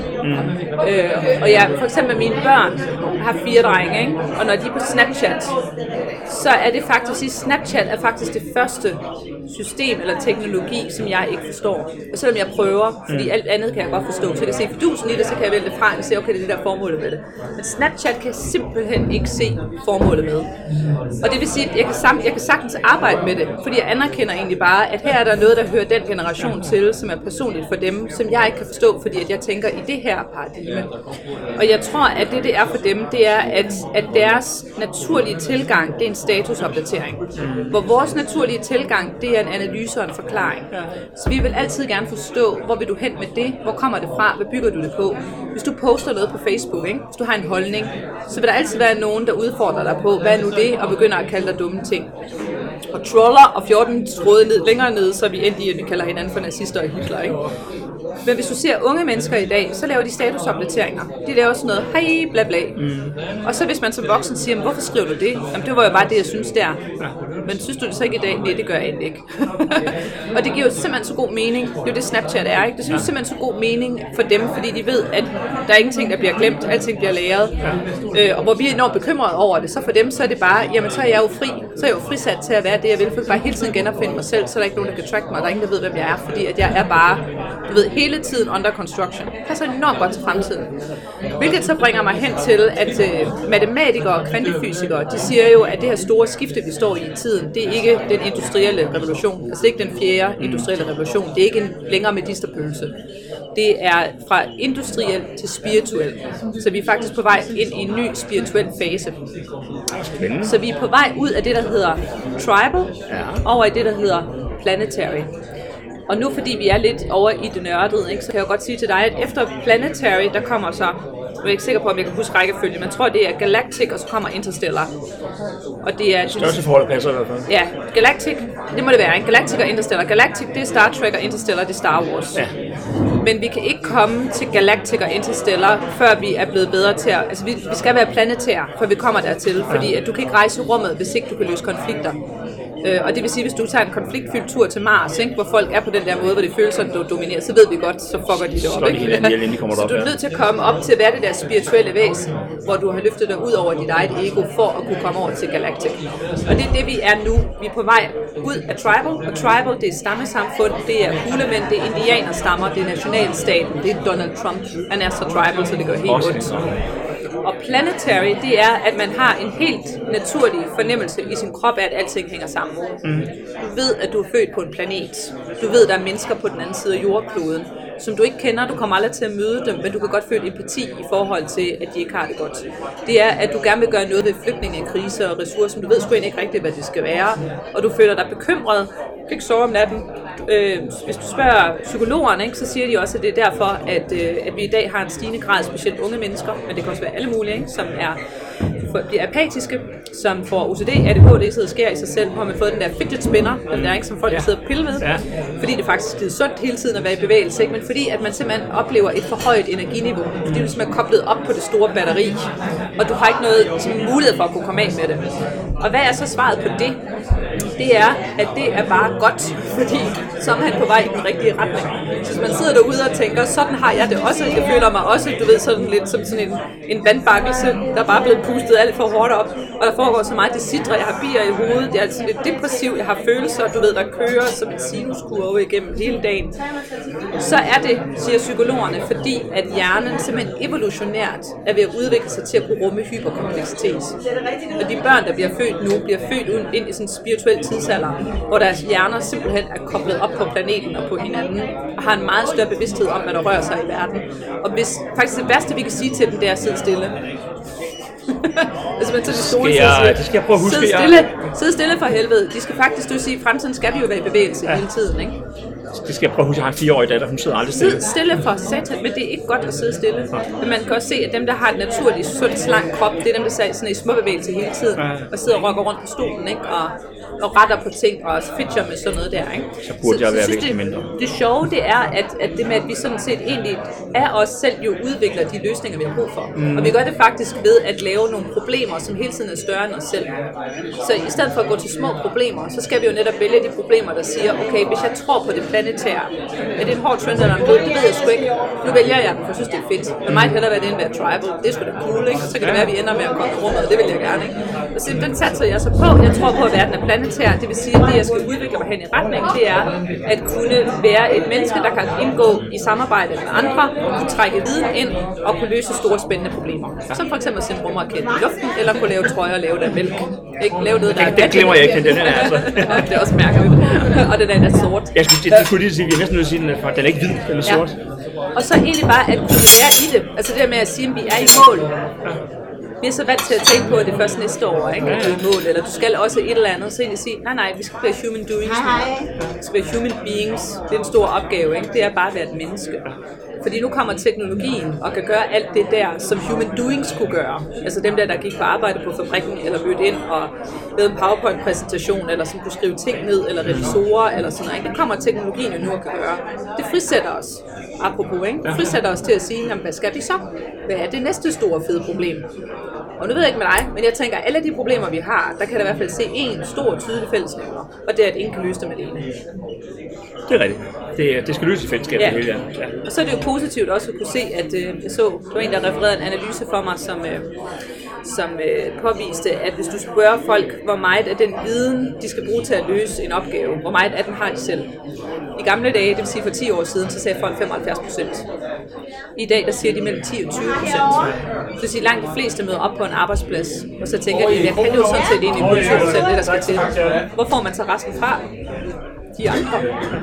Og jeg, for eksempel mine børn har 4 drenge, ikke? Og når de er på Snapchat, så er det faktisk, Snapchat er faktisk det første system eller teknologi, som jeg ikke forstår. Og selvom jeg prøver, fordi alt andet kan jeg godt forstå, så jeg kan se fidusen i det, så kan jeg vælge fra og se, okay, det er det der formålet med det. Men Snapchat kan jeg simpelthen ikke se formålet med. Og det vil sige, at jeg kan sagtens arbejde med det, fordi jeg anerkender egentlig bare, at her er der noget, der hører den generation til, som er personligt for dem, som jeg ikke kan forstå, fordi at jeg tænker i det her paradigme. Og jeg tror, at det er for dem, det er, at deres naturlige tilgang, det er en statusopdatering. Hvor vores naturlige tilgang, det er en analyse og en forklaring. Så vi vil altid gerne forstå, hvor vil du hen med det, hvor kommer det fra, hvad bygger du det på. Hvis du poster noget på Facebook, ikke? Hvis du har en holdning, så vil der altid være nogen, der udfordrer dig på, hvad er nu det, og begynder at kalde dig dumme ting. Og troller og 14 tråde længere ned, så vi endelig, at vi kalder hinanden for nazister og Hitler, ikke? Men hvis du ser unge mennesker i dag, så laver de statusopdateringer. De laver sådan noget, hej, bla bla. Og så hvis man som voksen siger, hvorfor skriver du det? Jamen det var jo bare det, jeg synes der. Men synes du det så ikke i dag? Nej, det gør jeg egentlig ikke. Og det giver jo simpelthen så god mening. Det er jo det Snapchat er, ikke? Det synes simpelthen så god mening for dem, fordi de ved, at der er ingenting, der bliver glemt. Alting bliver læret. Og hvor vi er enormt bekymrede over det, så for dem, så er det bare, jamen så er jeg jo fri. Så er jeg jo frisat til at være det, jeg vil. For jeg bare hele tiden genopfinde mig selv, så er der ikke nogen, der kan track mig. Der er ingen, der ved, hvem jeg er. Fordi at jeg er bare, du ved, hele tiden under construction. Det passer enormt godt til fremtiden. Hvilket så bringer mig hen til, at matematikere og kvantefysikere, de siger jo, at det her store skifte, vi står i tiden, det er ikke den industrielle revolution. Altså ikke den 4. industrielle revolution. Det er ikke en længere medisterpølse. Det er fra industriel til spirituel. Så vi er faktisk på vej ind i en ny spirituel fase. Så vi er på vej ud af det, der hedder tribal, over i det, der hedder planetary. Og nu fordi vi er lidt over i det nørdede, ikke, så kan jeg godt sige til dig, at efter planetary, der kommer så, jeg er ikke sikker på, om jeg kan huske rækkefølge, men jeg tror, det er Galactic, og så kommer Interstellar. Og det er største forhold passer i hvert fald. Ja, Galactic, det må det være, ikke? Galactic og Interstellar. Galactic, det er Star Trek, og Interstellar, det er Star Wars. Ja. Men vi kan ikke komme til Galactic og Interstellar, før vi er blevet bedre til at... Altså, vi skal være planetære, før vi kommer dertil, fordi at du kan ikke rejse i rummet, hvis ikke du kan løse konflikter. Og det vil sige, hvis du tager en konfliktfyldt tur til Mars, ikke, hvor folk er på den der måde, hvor det føles sådan, du dominerer, så ved vi godt, så fucker de det op. Ikke? Så du er nødt til at komme op til at være det der spirituelle væsen, hvor du har løftet dig ud over dit eget ego, for at kunne komme over til Galactic. Og det er det, vi er nu. Vi er på vej ud af tribal, og tribal, det er stammesamfund, det er hulemænd, det er indianerstammer, det er nationalstaten, det er Donald Trump. Han er så tribal, så det gør helt ondt. Og planetary, det er, at man har en helt naturlig fornemmelse i sin krop af, at alting hænger sammen. Du ved, at du er født på en planet. Du ved, at der er mennesker på den anden side af jordkloden, som du ikke kender. Du kommer aldrig til at møde dem, men du kan godt føle empati i forhold til, at de ikke har det godt. Det er, at du gerne vil gøre noget ved flygtninge, kriser og ressourcer, men du ved sgu ikke rigtigt, hvad det skal være. Og du føler dig bekymret. Du kan ikke sove om natten. Hvis du spørger psykologerne, ikke, så siger de også, at det er derfor, at vi i dag har en stigende grad, specielt unge mennesker, men det kan også være alle mulige, ikke, som er bliver apatiske, som får OCD, ADHD, sidder og sker i sig selv, hvor man fået den der fidget spinner, den der, ikke, som folk sidder og pille med, fordi det faktisk er sundt hele tiden at være i bevægelse, ikke? Men fordi at man simpelthen oplever et for højt energiniveau, fordi du simpelthen er koblet op på det store batteri, og du har ikke noget mulighed for at kunne komme af med det. Og hvad er så svaret på det? Det er, at det er bare godt, fordi så er man på vej i den rigtige retning. Så hvis man sidder derude og tænker, sådan har jeg det også, jeg føler mig også, du ved, sådan lidt som sådan en vandbakkelse, der er bare blevet pustet alt for hårdt op, og der foregår så meget, det sidder, jeg har bier i hovedet, jeg er altså lidt depressiv, jeg har følelser, du ved, der kører som en sinuskurve igennem hele dagen. Så er det, siger psykologerne, fordi at hjernen simpelthen evolutionært er ved at udvikle sig til at kunne rumme hyperkompleksitet. Og de børn, der bliver født nu, bliver født ind i sådan en spirituel tidsalder, hvor deres hjerner simpelthen er koblet op på planeten og på hinanden, og har en meget større bevidsthed om, hvad der rører sig i verden. Og hvis faktisk det værste, vi kan sige til dem, det er at sidde stille. Altså man tager de stole til at det skal jeg prøve at huske. Sidde stille for helvede. De skal faktisk, du sige, i fremtiden skal vi jo være i bevægelse hele tiden, ikke? Det skal jeg prøve at huske. Jeg har en 4-årig datter, hun sidder aldrig stille. Sidde stille for satan, men det er ikke godt at sidde stille. Men man kan også se, at dem, der har et naturligt, sundt, slank krop, det er dem, der sidder sådan i små bevægelser hele tiden, og sidder og rokker rundt på stolen, ikke? Og retter på ting og fidger med sådan noget der, ikke? Så burde jeg være væsentligt mindre. Det sjove, det er, at det med, at vi sådan set egentlig er os selv jo udvikler de løsninger, vi har brug for. Og vi gør det faktisk ved at lave nogle problemer, som hele tiden er større end os selv. Så i stedet for at gå til små problemer, så skal vi jo netop vælge de problemer, der siger, okay, hvis jeg tror på det planetære, er det en hård trend eller en blød, det ved jeg sgu ikke. Nu vælger jeg dem, for jeg synes, det er fedt. Men mig hellere være det end være tribal. Det er sgu da cool, ikke? Og så kan det være, at vi ender med at komme i rummet, og det vil jeg gerne, ikke? Og så den satser jeg så på. Jeg tror på, at verden er planetær. Det vil sige, at det, jeg skal udvikle mig hen i retning, det er at kunne være et menneske, der kan indgå i samarbejde med andre, kunne trække viden ind og kunne løse store, spændende problemer. Som for eksempel at sende rumraketten i luften, eller kunne lave trøjer og lave der mælk. Ikke lave noget, der er det glemmer jeg ikke, den er altså. Det er også mærkeligt. Og den er sort. Jeg skulle lige sige, vi er næsten nødt til at sige, at den er ikke hvid, den er sort. Og så egentlig bare at kunne være i det. Altså det der med at sige, at vi er i mål. Vi er så vant til at tænke på, at det er først næste år, ikke? At du er i mål, eller du skal også et eller andet. Så egentlig sige, nej, vi skal være human doings. Vi skal være human beings. Det er en stor opgave, ikke? Det er bare at være et menneske. Fordi nu kommer teknologien og kan gøre alt det der, som human doings kunne gøre. Altså dem der gik på arbejde på fabrikken, eller mødte ind og lavede en PowerPoint-præsentation, eller som kunne skrive ting ned, eller revisorer, eller sådan noget. Det kommer teknologien jo nu at kan gøre. Det frisætter os, apropos, ikke? Det frisætter os til at sige, hvad skal vi så? Hvad er det næste store fede problem? Og nu ved jeg ikke med dig, men jeg tænker, at alle de problemer, vi har, der kan der i hvert fald se en stor, tydelig fællesnævner, og det er, at ingen kan løse dem alene. Det er rigtigt. Det skal løses i fællesskab. Ja. Og så er det jo positivt også at kunne se, at jeg så, der var en, der refererede en analyse for mig, som påviste, at hvis du spørger folk, hvor meget af den viden, de skal bruge til at løse en opgave, hvor meget af den har de selv. I gamle dage, det vil sige for 10 år siden, så sagde folk 75%. I dag, der siger de mellem 10 og 20%. Det vil sige, langt de fleste møder op på en arbejdsplads, og så tænker de, jeg kan jo sådan set egentlig kun 20% det, der skal til. Hvor får man så resten fra? De andre.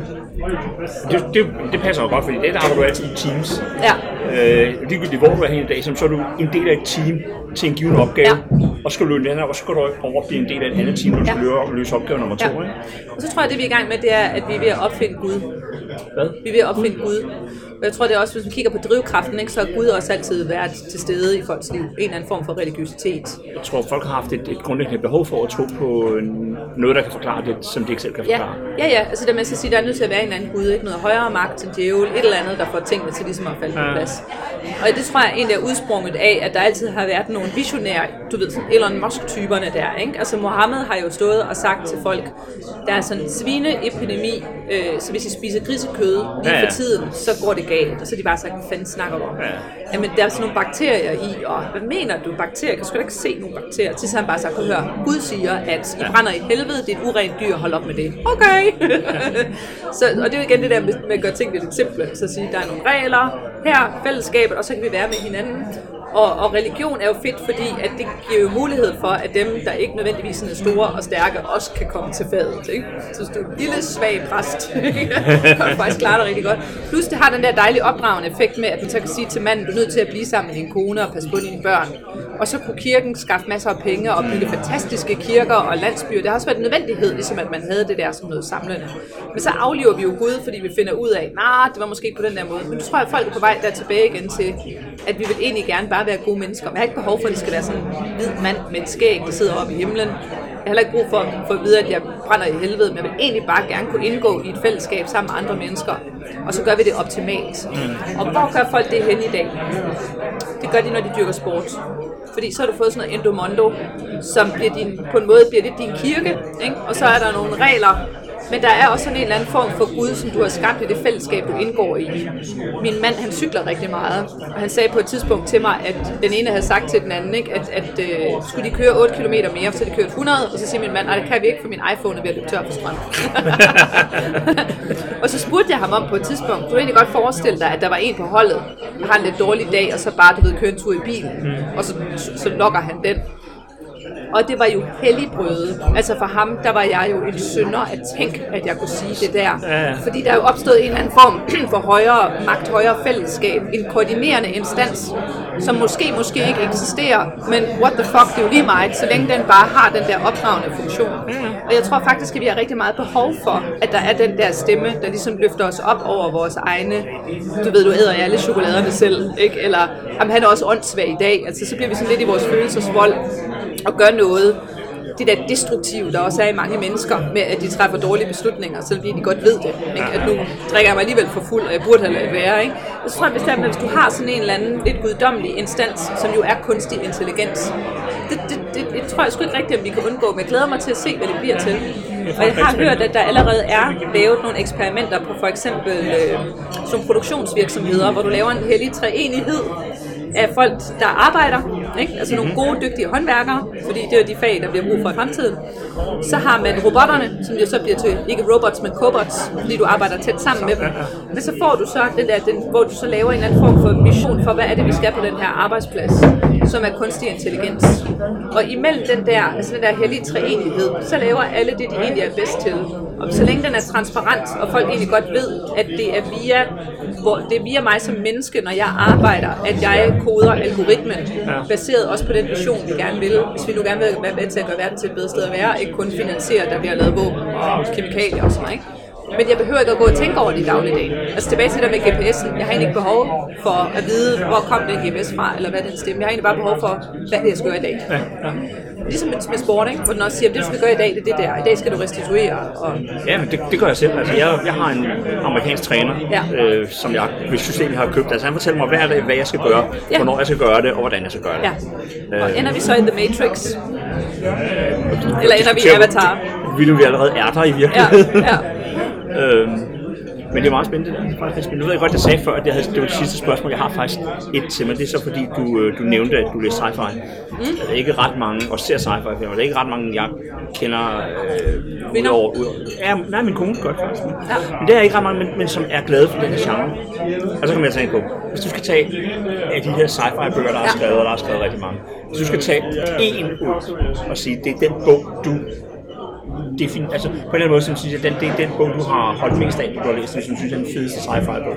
Det passer jo godt, fordi det der arbejder du altid i teams. Ja. Ligegyldigt hvor du er hen i dag, så er du en del af et team til en given opgave, og skal du løbe den og så skal du over blive en del af et andet team, når du skal løse opgave nummer 2. Ikke? Og så tror jeg, det vi er i gang med, det er, at vi er ved at opfinde Gud. Hvad? Vi er ved at opfinde Gud. Og jeg tror, det er også, hvis man kigger på drivkraften, ikke, så har Gud også altid været til stede i folks liv. En eller anden form for religiøsitet. Jeg tror, folk har haft et grundlæggende behov for at tro på noget, der kan forklare det, som de ikke selv kan forklare. Ja. Altså det man skal sige, der er nødt til at være en eller anden Gud, ikke? Noget højere magt, en djævel, et eller andet, der får tingene til ligesom at falde på plads. Og det tror jeg egentlig er udsprunget af, at der altid har været nogle visionære, du ved, sådan Elon Musk-typerne der, ikke? Altså Mohammed har jo stået og sagt til folk, der er sådan en svineepidemi, så hvis I spiser grisekød lige for tiden, så går det galt. Og så er de bare sagt, hvad fanden snakker du om? Jamen, der er sådan nogle bakterier i, og hvad mener du, bakterier? Kan du ikke se nogle bakterier? Til så han bare sagt, hør, Gud siger, at I brænder i helvede, det er et urent dyr, hold op med det. Okay! Og det er jo igen det der med at gøre ting lidt simple. Så at sige, der er nogle regler, her fællesskabet, og så kan vi være med hinanden. Og religion er jo fedt, fordi at det giver jo mulighed for, at dem, der ikke nødvendigvis er store og stærke, også kan komme til fadet. Ikke? Så hvis du er en lille, svag præst, kan du faktisk klare det rigtig godt. Plus det har den der dejlige opdragende effekt med, at du så kan sige til manden, du er nødt til at blive sammen med din kone og passe på dine børn. Og så kunne kirken skaffe masser af penge og bygge fantastiske kirker og landsbyer. Det har også været en nødvendighed, ligesom at man havde det der som noget samlende. Men så aflever vi jo Gud, fordi vi finder ud af, det var måske ikke på den der måde. Men nu tror jeg, at folk er på vej der tilbage igen til, at vi vil egentlig gerne bare bare være gode mennesker. Men jeg har ikke behov for, at det skal være sådan en hvid mand med et skæg, der sidder oppe i himlen. Jeg har heller ikke brug for at vide, at jeg brænder i helvede, men jeg vil egentlig bare gerne kunne indgå i et fællesskab sammen med andre mennesker. Og så gør vi det optimalt. Og hvor gør folk det hen i dag? Det gør de, når de dyrker sport. Fordi så har du fået sådan noget endomondo, som bliver på en måde bliver det din kirke, ikke? Og så er der nogle regler. Men der er også sådan en eller anden form for Gud, som du har skabt i det fællesskab, du indgår i. Min mand, han cykler rigtig meget, og han sagde på et tidspunkt til mig, at den ene havde sagt til den anden, ikke, at skulle de køre 8 km mere, så de kørte 100, og så siger min mand, nej, det kan vi ikke, for min iPhone er ved at løbe tør for strøm. Og så spurgte jeg ham om på et tidspunkt, du kan egentlig godt forestille dig, at der var en på holdet, der har en lidt dårlig dag, og så bare, du ved, køre en tur i bilen, og så lokker han den. Og det var jo helligbrøde. Altså for ham, der var jeg jo en synder at tænke, at jeg kunne sige det der. Fordi der er jo opstået en eller anden form for højere magt, højere fællesskab. En koordinerende instans, som måske ikke eksisterer. Men what the fuck, det er jo lige meget, så længe den bare har den der opdragende funktion. Og jeg tror faktisk, at vi har rigtig meget behov for, at der er den der stemme, der ligesom løfter os op over vores egne. Du ved, du æder alle chokoladerne selv, ikke? Eller jamen, han er også åndssvag i dag. Altså så bliver vi sådan lidt i vores følelsesvold og gør noget, det der destruktive, der også er i mange mennesker, med at de træffer dårlige beslutninger, selvom de godt ved det. Ikke? At nu drikker jeg mig alligevel for fuld, og jeg burde have ladet være. Ikke? Så tror jeg bestemt, at hvis du har sådan en eller anden lidt guddommelig instans, som jo er kunstig intelligens, det tror jeg sgu ikke rigtigt, at vi kan undgå, men jeg glæder mig til at se, hvad det bliver til. Og jeg har hørt, at der allerede er lavet nogle eksperimenter på for eksempel som produktionsvirksomheder, hvor du laver en hellig treenighed af folk, der arbejder, ikke? Altså nogle gode, dygtige håndværkere, fordi det er de fag, der bliver brug for i fremtiden. Så har man robotterne, som jo så bliver til, ikke robots, men cobots, fordi du arbejder tæt sammen med dem. Men så får du så hvor du så laver en eller anden form for mission for, hvad er det, vi skal på den her arbejdsplads, som er kunstig intelligens. Og imellem den der hellige treenighed, så laver alle det, de egentlig er bedst til. Og så længe den er transparent, og folk egentlig godt ved, at det er via mig som menneske, når jeg arbejder, at jeg koder algoritmen, baseret også på den vision, vi gerne vil. Hvis vi nu gerne vil være med til at gøre verden til et bedre sted at være, ikke kun finansiere, der bliver lavet våben og kemikalier og sådan noget, ikke? Men jeg behøver ikke at gå og tænke over det i dagligdagen. Altså tilbage til det med GPS'en. Jeg har egentlig ikke behov for at vide, hvor kom den GPS fra, eller hvad den stemme. Jeg har egentlig bare behov for, hvad det jeg skal gøre i dag. Ligesom med sport, ikke? Hvor den også siger, at det du skal gøre i dag, det er det der. I dag skal du restituere. Ja, men det gør jeg selv. Altså, jeg har en amerikansk træner, som jeg ved systemet har købt. Altså han fortæller mig hver dag, hvad jeg skal gøre, hvornår jeg skal gøre det, og hvordan jeg skal gøre det. Ja. Og ender vi så i The Matrix? Eller ender vi i Avatar? Vi allerede er der i virkeligheden. Men det er meget spændende. Nu ved jeg godt, jeg sagde før, at det var det sidste spørgsmål. Jeg har faktisk et til mig. Det er så fordi, du nævnte, at du læser sci-fi. Der er ikke ret mange, og ser sci-fi-filmer. Der er ikke ret mange, jeg kender nej, min kone godt faktisk. Men det er ikke ret mange, men som er glade for den her genre. Og så kommer jeg til at tænke på, hvis du skal tage af de her sci-fi-bøger, der er skrevet, og der er skrevet rigtig mange. Hvis du skal tage en ud og sige, det er den bog, du altså på en eller anden måde, som synes, at det er den bog, du har holdt mest af, du har læst, hvis du synes, det er den fedeste sci-fi-bog.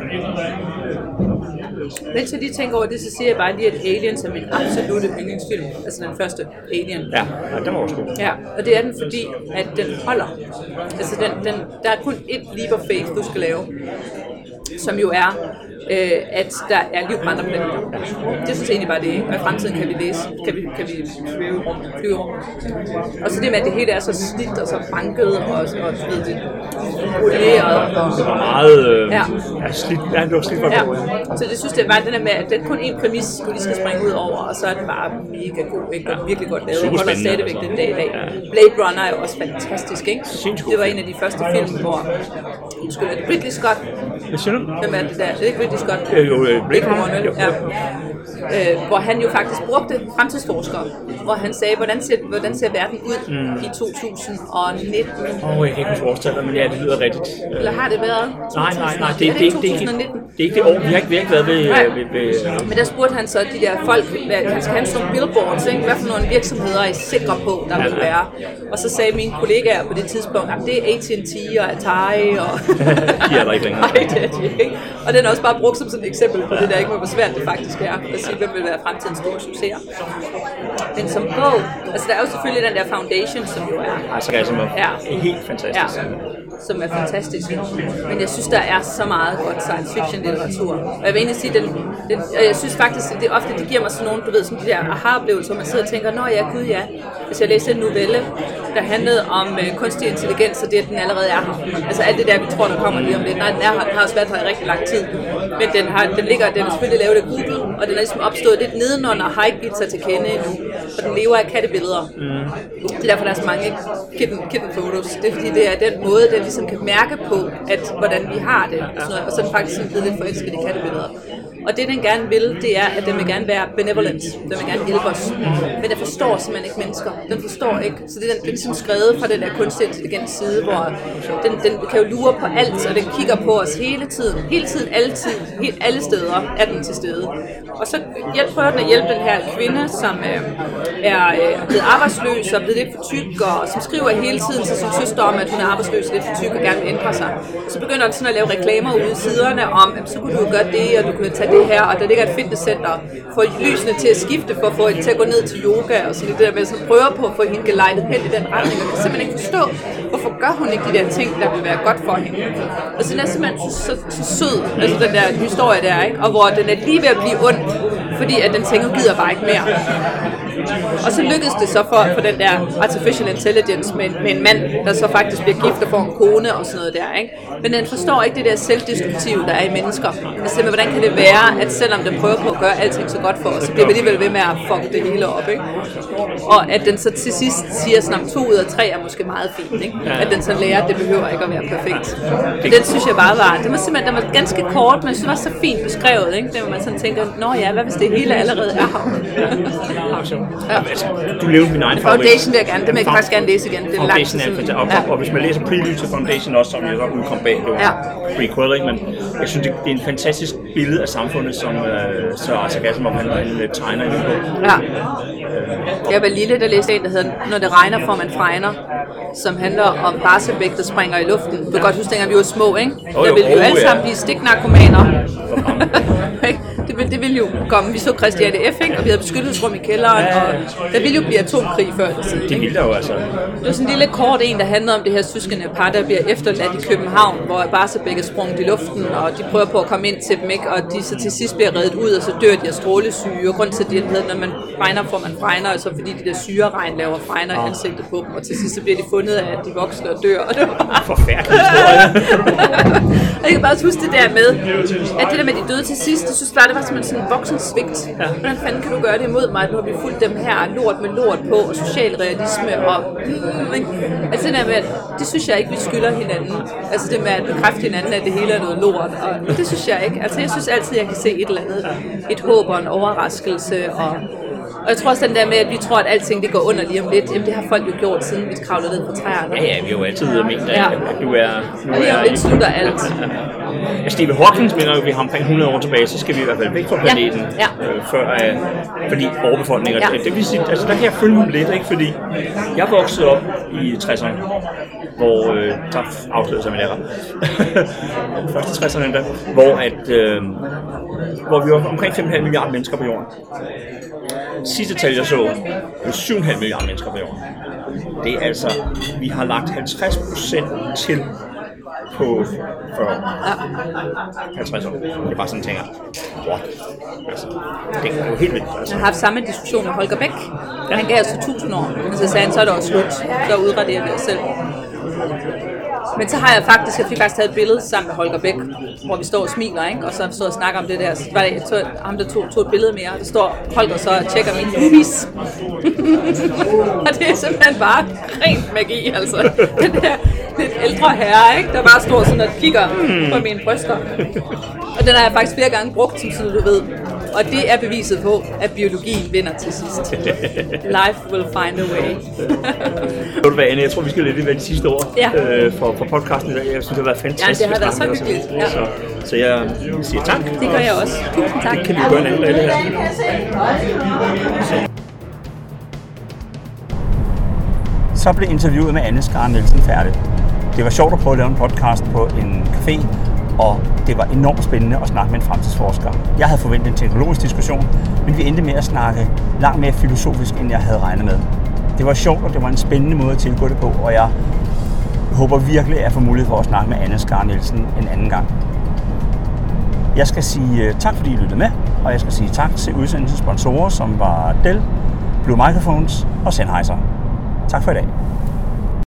Mens jeg lige tænker over det, så siger jeg bare lige, at Aliens er min absolutte yndlingsfilm. Altså den første Alien. Ja, den var også god. Ja, og det er den, fordi at den holder. Altså der er kun ét leap of faith, du skal lave, som jo er, at der er liv på andre planeter. Det synes jeg egentlig bare det, og i fremtiden kan vi flyve rum. Og så det med, at det hele er så slidt og så banket og ved det, poleret. Det var meget slidt. Ja, det var slidt for Så det synes jeg var den der med, at det er kun én præmis, du lige skal springe ud over, og så er den bare mega god, ikke? Og virkelig godt lavet. Og holder stadigvæk den dag i dag. Blade Runner er jo også fantastisk, ikke? Det var en af de første film, hvor er det Ridley Scott? Hvem er det der? Det er ikke Ridley Scott? Blade Runner. Hvor han jo faktisk brugte fremtidsforskere, hvor han sagde, hvordan ser verden ud i 2019? Jeg kan ikke huske årstallet, men ja, det lyder rigtigt. Eller har det været? Nej, det er ikke det år. Vi har ikke været ved... Men der spurgte han så de der folk, han skal have sådan nogle billboards, ikke? Hvad for nogle virksomheder er I sikre på, der vil være? Og så sagde mine kollegaer på det tidspunkt, at det er AT&T og Atari og... De er der ikke længere. Nej, det er de ikke. Og den er også bare brugt som sådan et eksempel på det der, ikke, hvor svært det faktisk er at sige, hvem vil være fremtidens store succeser. Men som bog, altså der er jo selvfølgelig den der foundation, som jo er... Altså, helt fantastisk. som er fantastiske. Men jeg synes, der er så meget godt science fiction litteratur. Og jeg vil egentlig sige, jeg synes faktisk, at det ofte det giver mig sådan nogle, du ved, sådan de der aha-oplevelser, hvor man sidder og tænker, nå ja, gud ja. Hvis jeg læste en novelle, der handlede om kunstig intelligens, og det at den allerede er her. Altså alt det der, vi tror, der kommer lige om lidt. Nej, den er her, den har også været her i rigtig lang tid. Men den er selvfølgelig lavet af Google, og den er ligesom opstået lidt nedenunder, har ikke givet sig til kende endnu. Og den lever af kattebilleder. Det er derfor, der er så mange kitten photos. Det er fordi, det er den måde, den ligesom kan mærke på, at hvordan vi har det. Og så er den faktisk blevet lidt forelsket i kattebilleder. Og det, den gerne vil, det er, at den vil gerne være benevolent. Den vil gerne hjælpe os. Men den forstår simpelthen ikke mennesker. Den forstår ikke. Så det er ligesom skrevet fra den der kunstig intelligens side, hvor den kan jo lure på alt, og den kigger på os hele tiden. Hele tiden, altid, helt alle steder er den til stede. Og så prøver den at hjælpe den her kvinde, som er blevet arbejdsløs og blevet lidt for tyk, og som skriver hele tiden til sin søster om, at hun er arbejdsløs og lidt for tyk og gerne vil ændre sig. Så begynder den sådan at lave reklamer ude i siderne om, at så kunne du jo gøre det, og du kunne tage det her, og der ligger et fitnesscenter, få lysene til at skifte, for at få hende til at gå ned til yoga, og sådan det der med, så prøver på at få hende gelejtet hen i den retning, og kan simpelthen ikke forstå, hvorfor gør hun ikke de der ting, der vil være godt for hende. Og så den er simpelthen så sød, altså den der historie der, ikke? Og hvor den er lige ved at blive ond, fordi at den tænker, gider bare ikke mere. Og så lykkedes det så for den der artificial intelligence med en mand, der så faktisk bliver gift og får en kone og sådan noget der, ikke? Men den forstår ikke det der selvdestruktive, der er i mennesker. Altså, hvordan kan det være, at selvom den prøver på at gøre alting så godt for os, så bliver vi alligevel ved med at fuck det hele op, ikke? Og at den så til sidst siger sådan, om 2 ud af 3 er måske meget fint, ikke? At den så lærer, at det behøver ikke at være perfekt. Den synes jeg bare var, det var ganske kort, men jeg synes det var så fint beskrevet, ikke? Det var man sådan tænker, nå ja, hvad hvis det hele allerede er her? Ja. Altså, du levede min egen favorit. Foundation vil jeg gerne, det vil jeg faktisk gerne læse igen. Det er Foundation er og hvis man læser Prelude til Foundation også, som jeg godt udkom bag, det var prequel, ikke? Men jeg synes, det er en fantastisk billede af samfundet, som Sir Arthur Asimov han tegner i på. Ja. Jeg var lille, der læste en, der hedder Når det regner, får man fregner, som handler om Barsebæk, der springer i luften. Du kan godt huske, dengang vi var små, ikke? Der ville vi jo alle sammen blive stiknarkomaner. Det ville jo komme. Vi så Christiane F., ikke? Og vi havde beskyttelsesrum i kælderen, og der ville jo blive atomkrig før eller siden. Det ville der jo altså. Det var sådan en lille kort en, der handlede om det her søskende par, der bliver efterladt i København, hvor Barsebæk er sprunget i luften, og de prøver på at komme ind til dem, ikke? Og de så til sidst bliver reddet ud, og så dør de af strålesyge. Og grund til det hedder, når man fregner, får man fregner, og så fordi de der syreregn laver fregner i ansigtet på dem, og til sidst så bliver de fundet af, at de voksne og dør. Og det var bare forfærdelig historie. Og jeg kan bare huske det der med, at det der med de døde til sidst, det synes bare, det var simpelthen sådan en voksen svigt. Hvordan fanden kan du gøre det imod mig, at nu har vi fulgt dem her lort med lort på, og social realisme, og altså det der med, det synes jeg ikke, vi skylder hinanden. Altså det med at bekræfte hinanden, at det hele er noget lort, og det synes jeg ikke. Altså jeg synes altid, jeg kan se et eller andet, et håb og en overraskelse, og jeg tror også den der med, at vi tror, at alting det går under lige om lidt. Jamen det har folk jo gjort, siden vi kravlede ned på træerne. Ja, vi har jo altid ment, at du er... Og lige om lidt slutter alt. Stephen Hawking mener jo, at vi har omkring 100 år tilbage, så skal vi i hvert fald væk fra planeten, før fordi overbefolkningen. Det vil sige, altså der kan jeg følge dem lidt, ikke? Fordi jeg voksede op i 60'erne, hvor der afslørede sig min alder. Først i 60'erne, hvor vi var omkring 5,5 milliarder mennesker på jorden. Sidste tal, jeg så, var 7,5 milliarder mennesker på jorden. Det er altså, vi har lagt 50% til på 40 50 år. Det er bare sådan, tænker, what? Altså, det er jo helt vildt. Altså. Jeg har haft samme diskussion med Holger Bæk. Han gav os 1000 år, og så sagde han, så er det også slut. Så udraderer vi os selv. Men så har jeg fik faktisk taget et billede sammen med Holger Bæk, hvor vi står og smiler, ikke? Og så står og snakker om det der. Så var det ham, der tog et billede mere, og der står Holger så og tjekker mine boobies. Og det er simpelthen bare rent magi, altså. Den der lidt ældre herre, ikke? Der bare står sådan og kigger på mine bryster. Og den har jeg faktisk flere gange brugt, som sådan, du ved. Og det er beviset på, at biologien vinder til sidst. Life will find a way. Anne, jeg tror, vi skal lidt de sidste ord for podcasten i dag. Jeg synes, det har været fantastisk. Ja, det har været så hyggeligt. Ja. Så jeg siger tak. Det gør jeg også. Tusind tak. Det kan vi gøre en anden dag, det her. Så blev interviewet med Anne Skare Nielsen færdigt. Det var sjovt at prøve at lave en podcast på en café, og det var enormt spændende at snakke med en fremtidsforsker. Jeg havde forventet en teknologisk diskussion, men vi endte med at snakke langt mere filosofisk, end jeg havde regnet med. Det var sjovt, og det var en spændende måde at tilgå det på, og jeg håber virkelig at få mulighed for at snakke med Anne Skare Nielsen en anden gang. Jeg skal sige tak, fordi I lyttede med, og jeg skal sige tak til udsendelsens sponsorer, som var Dell, Blue Microphones og Sennheiser. Tak for i dag.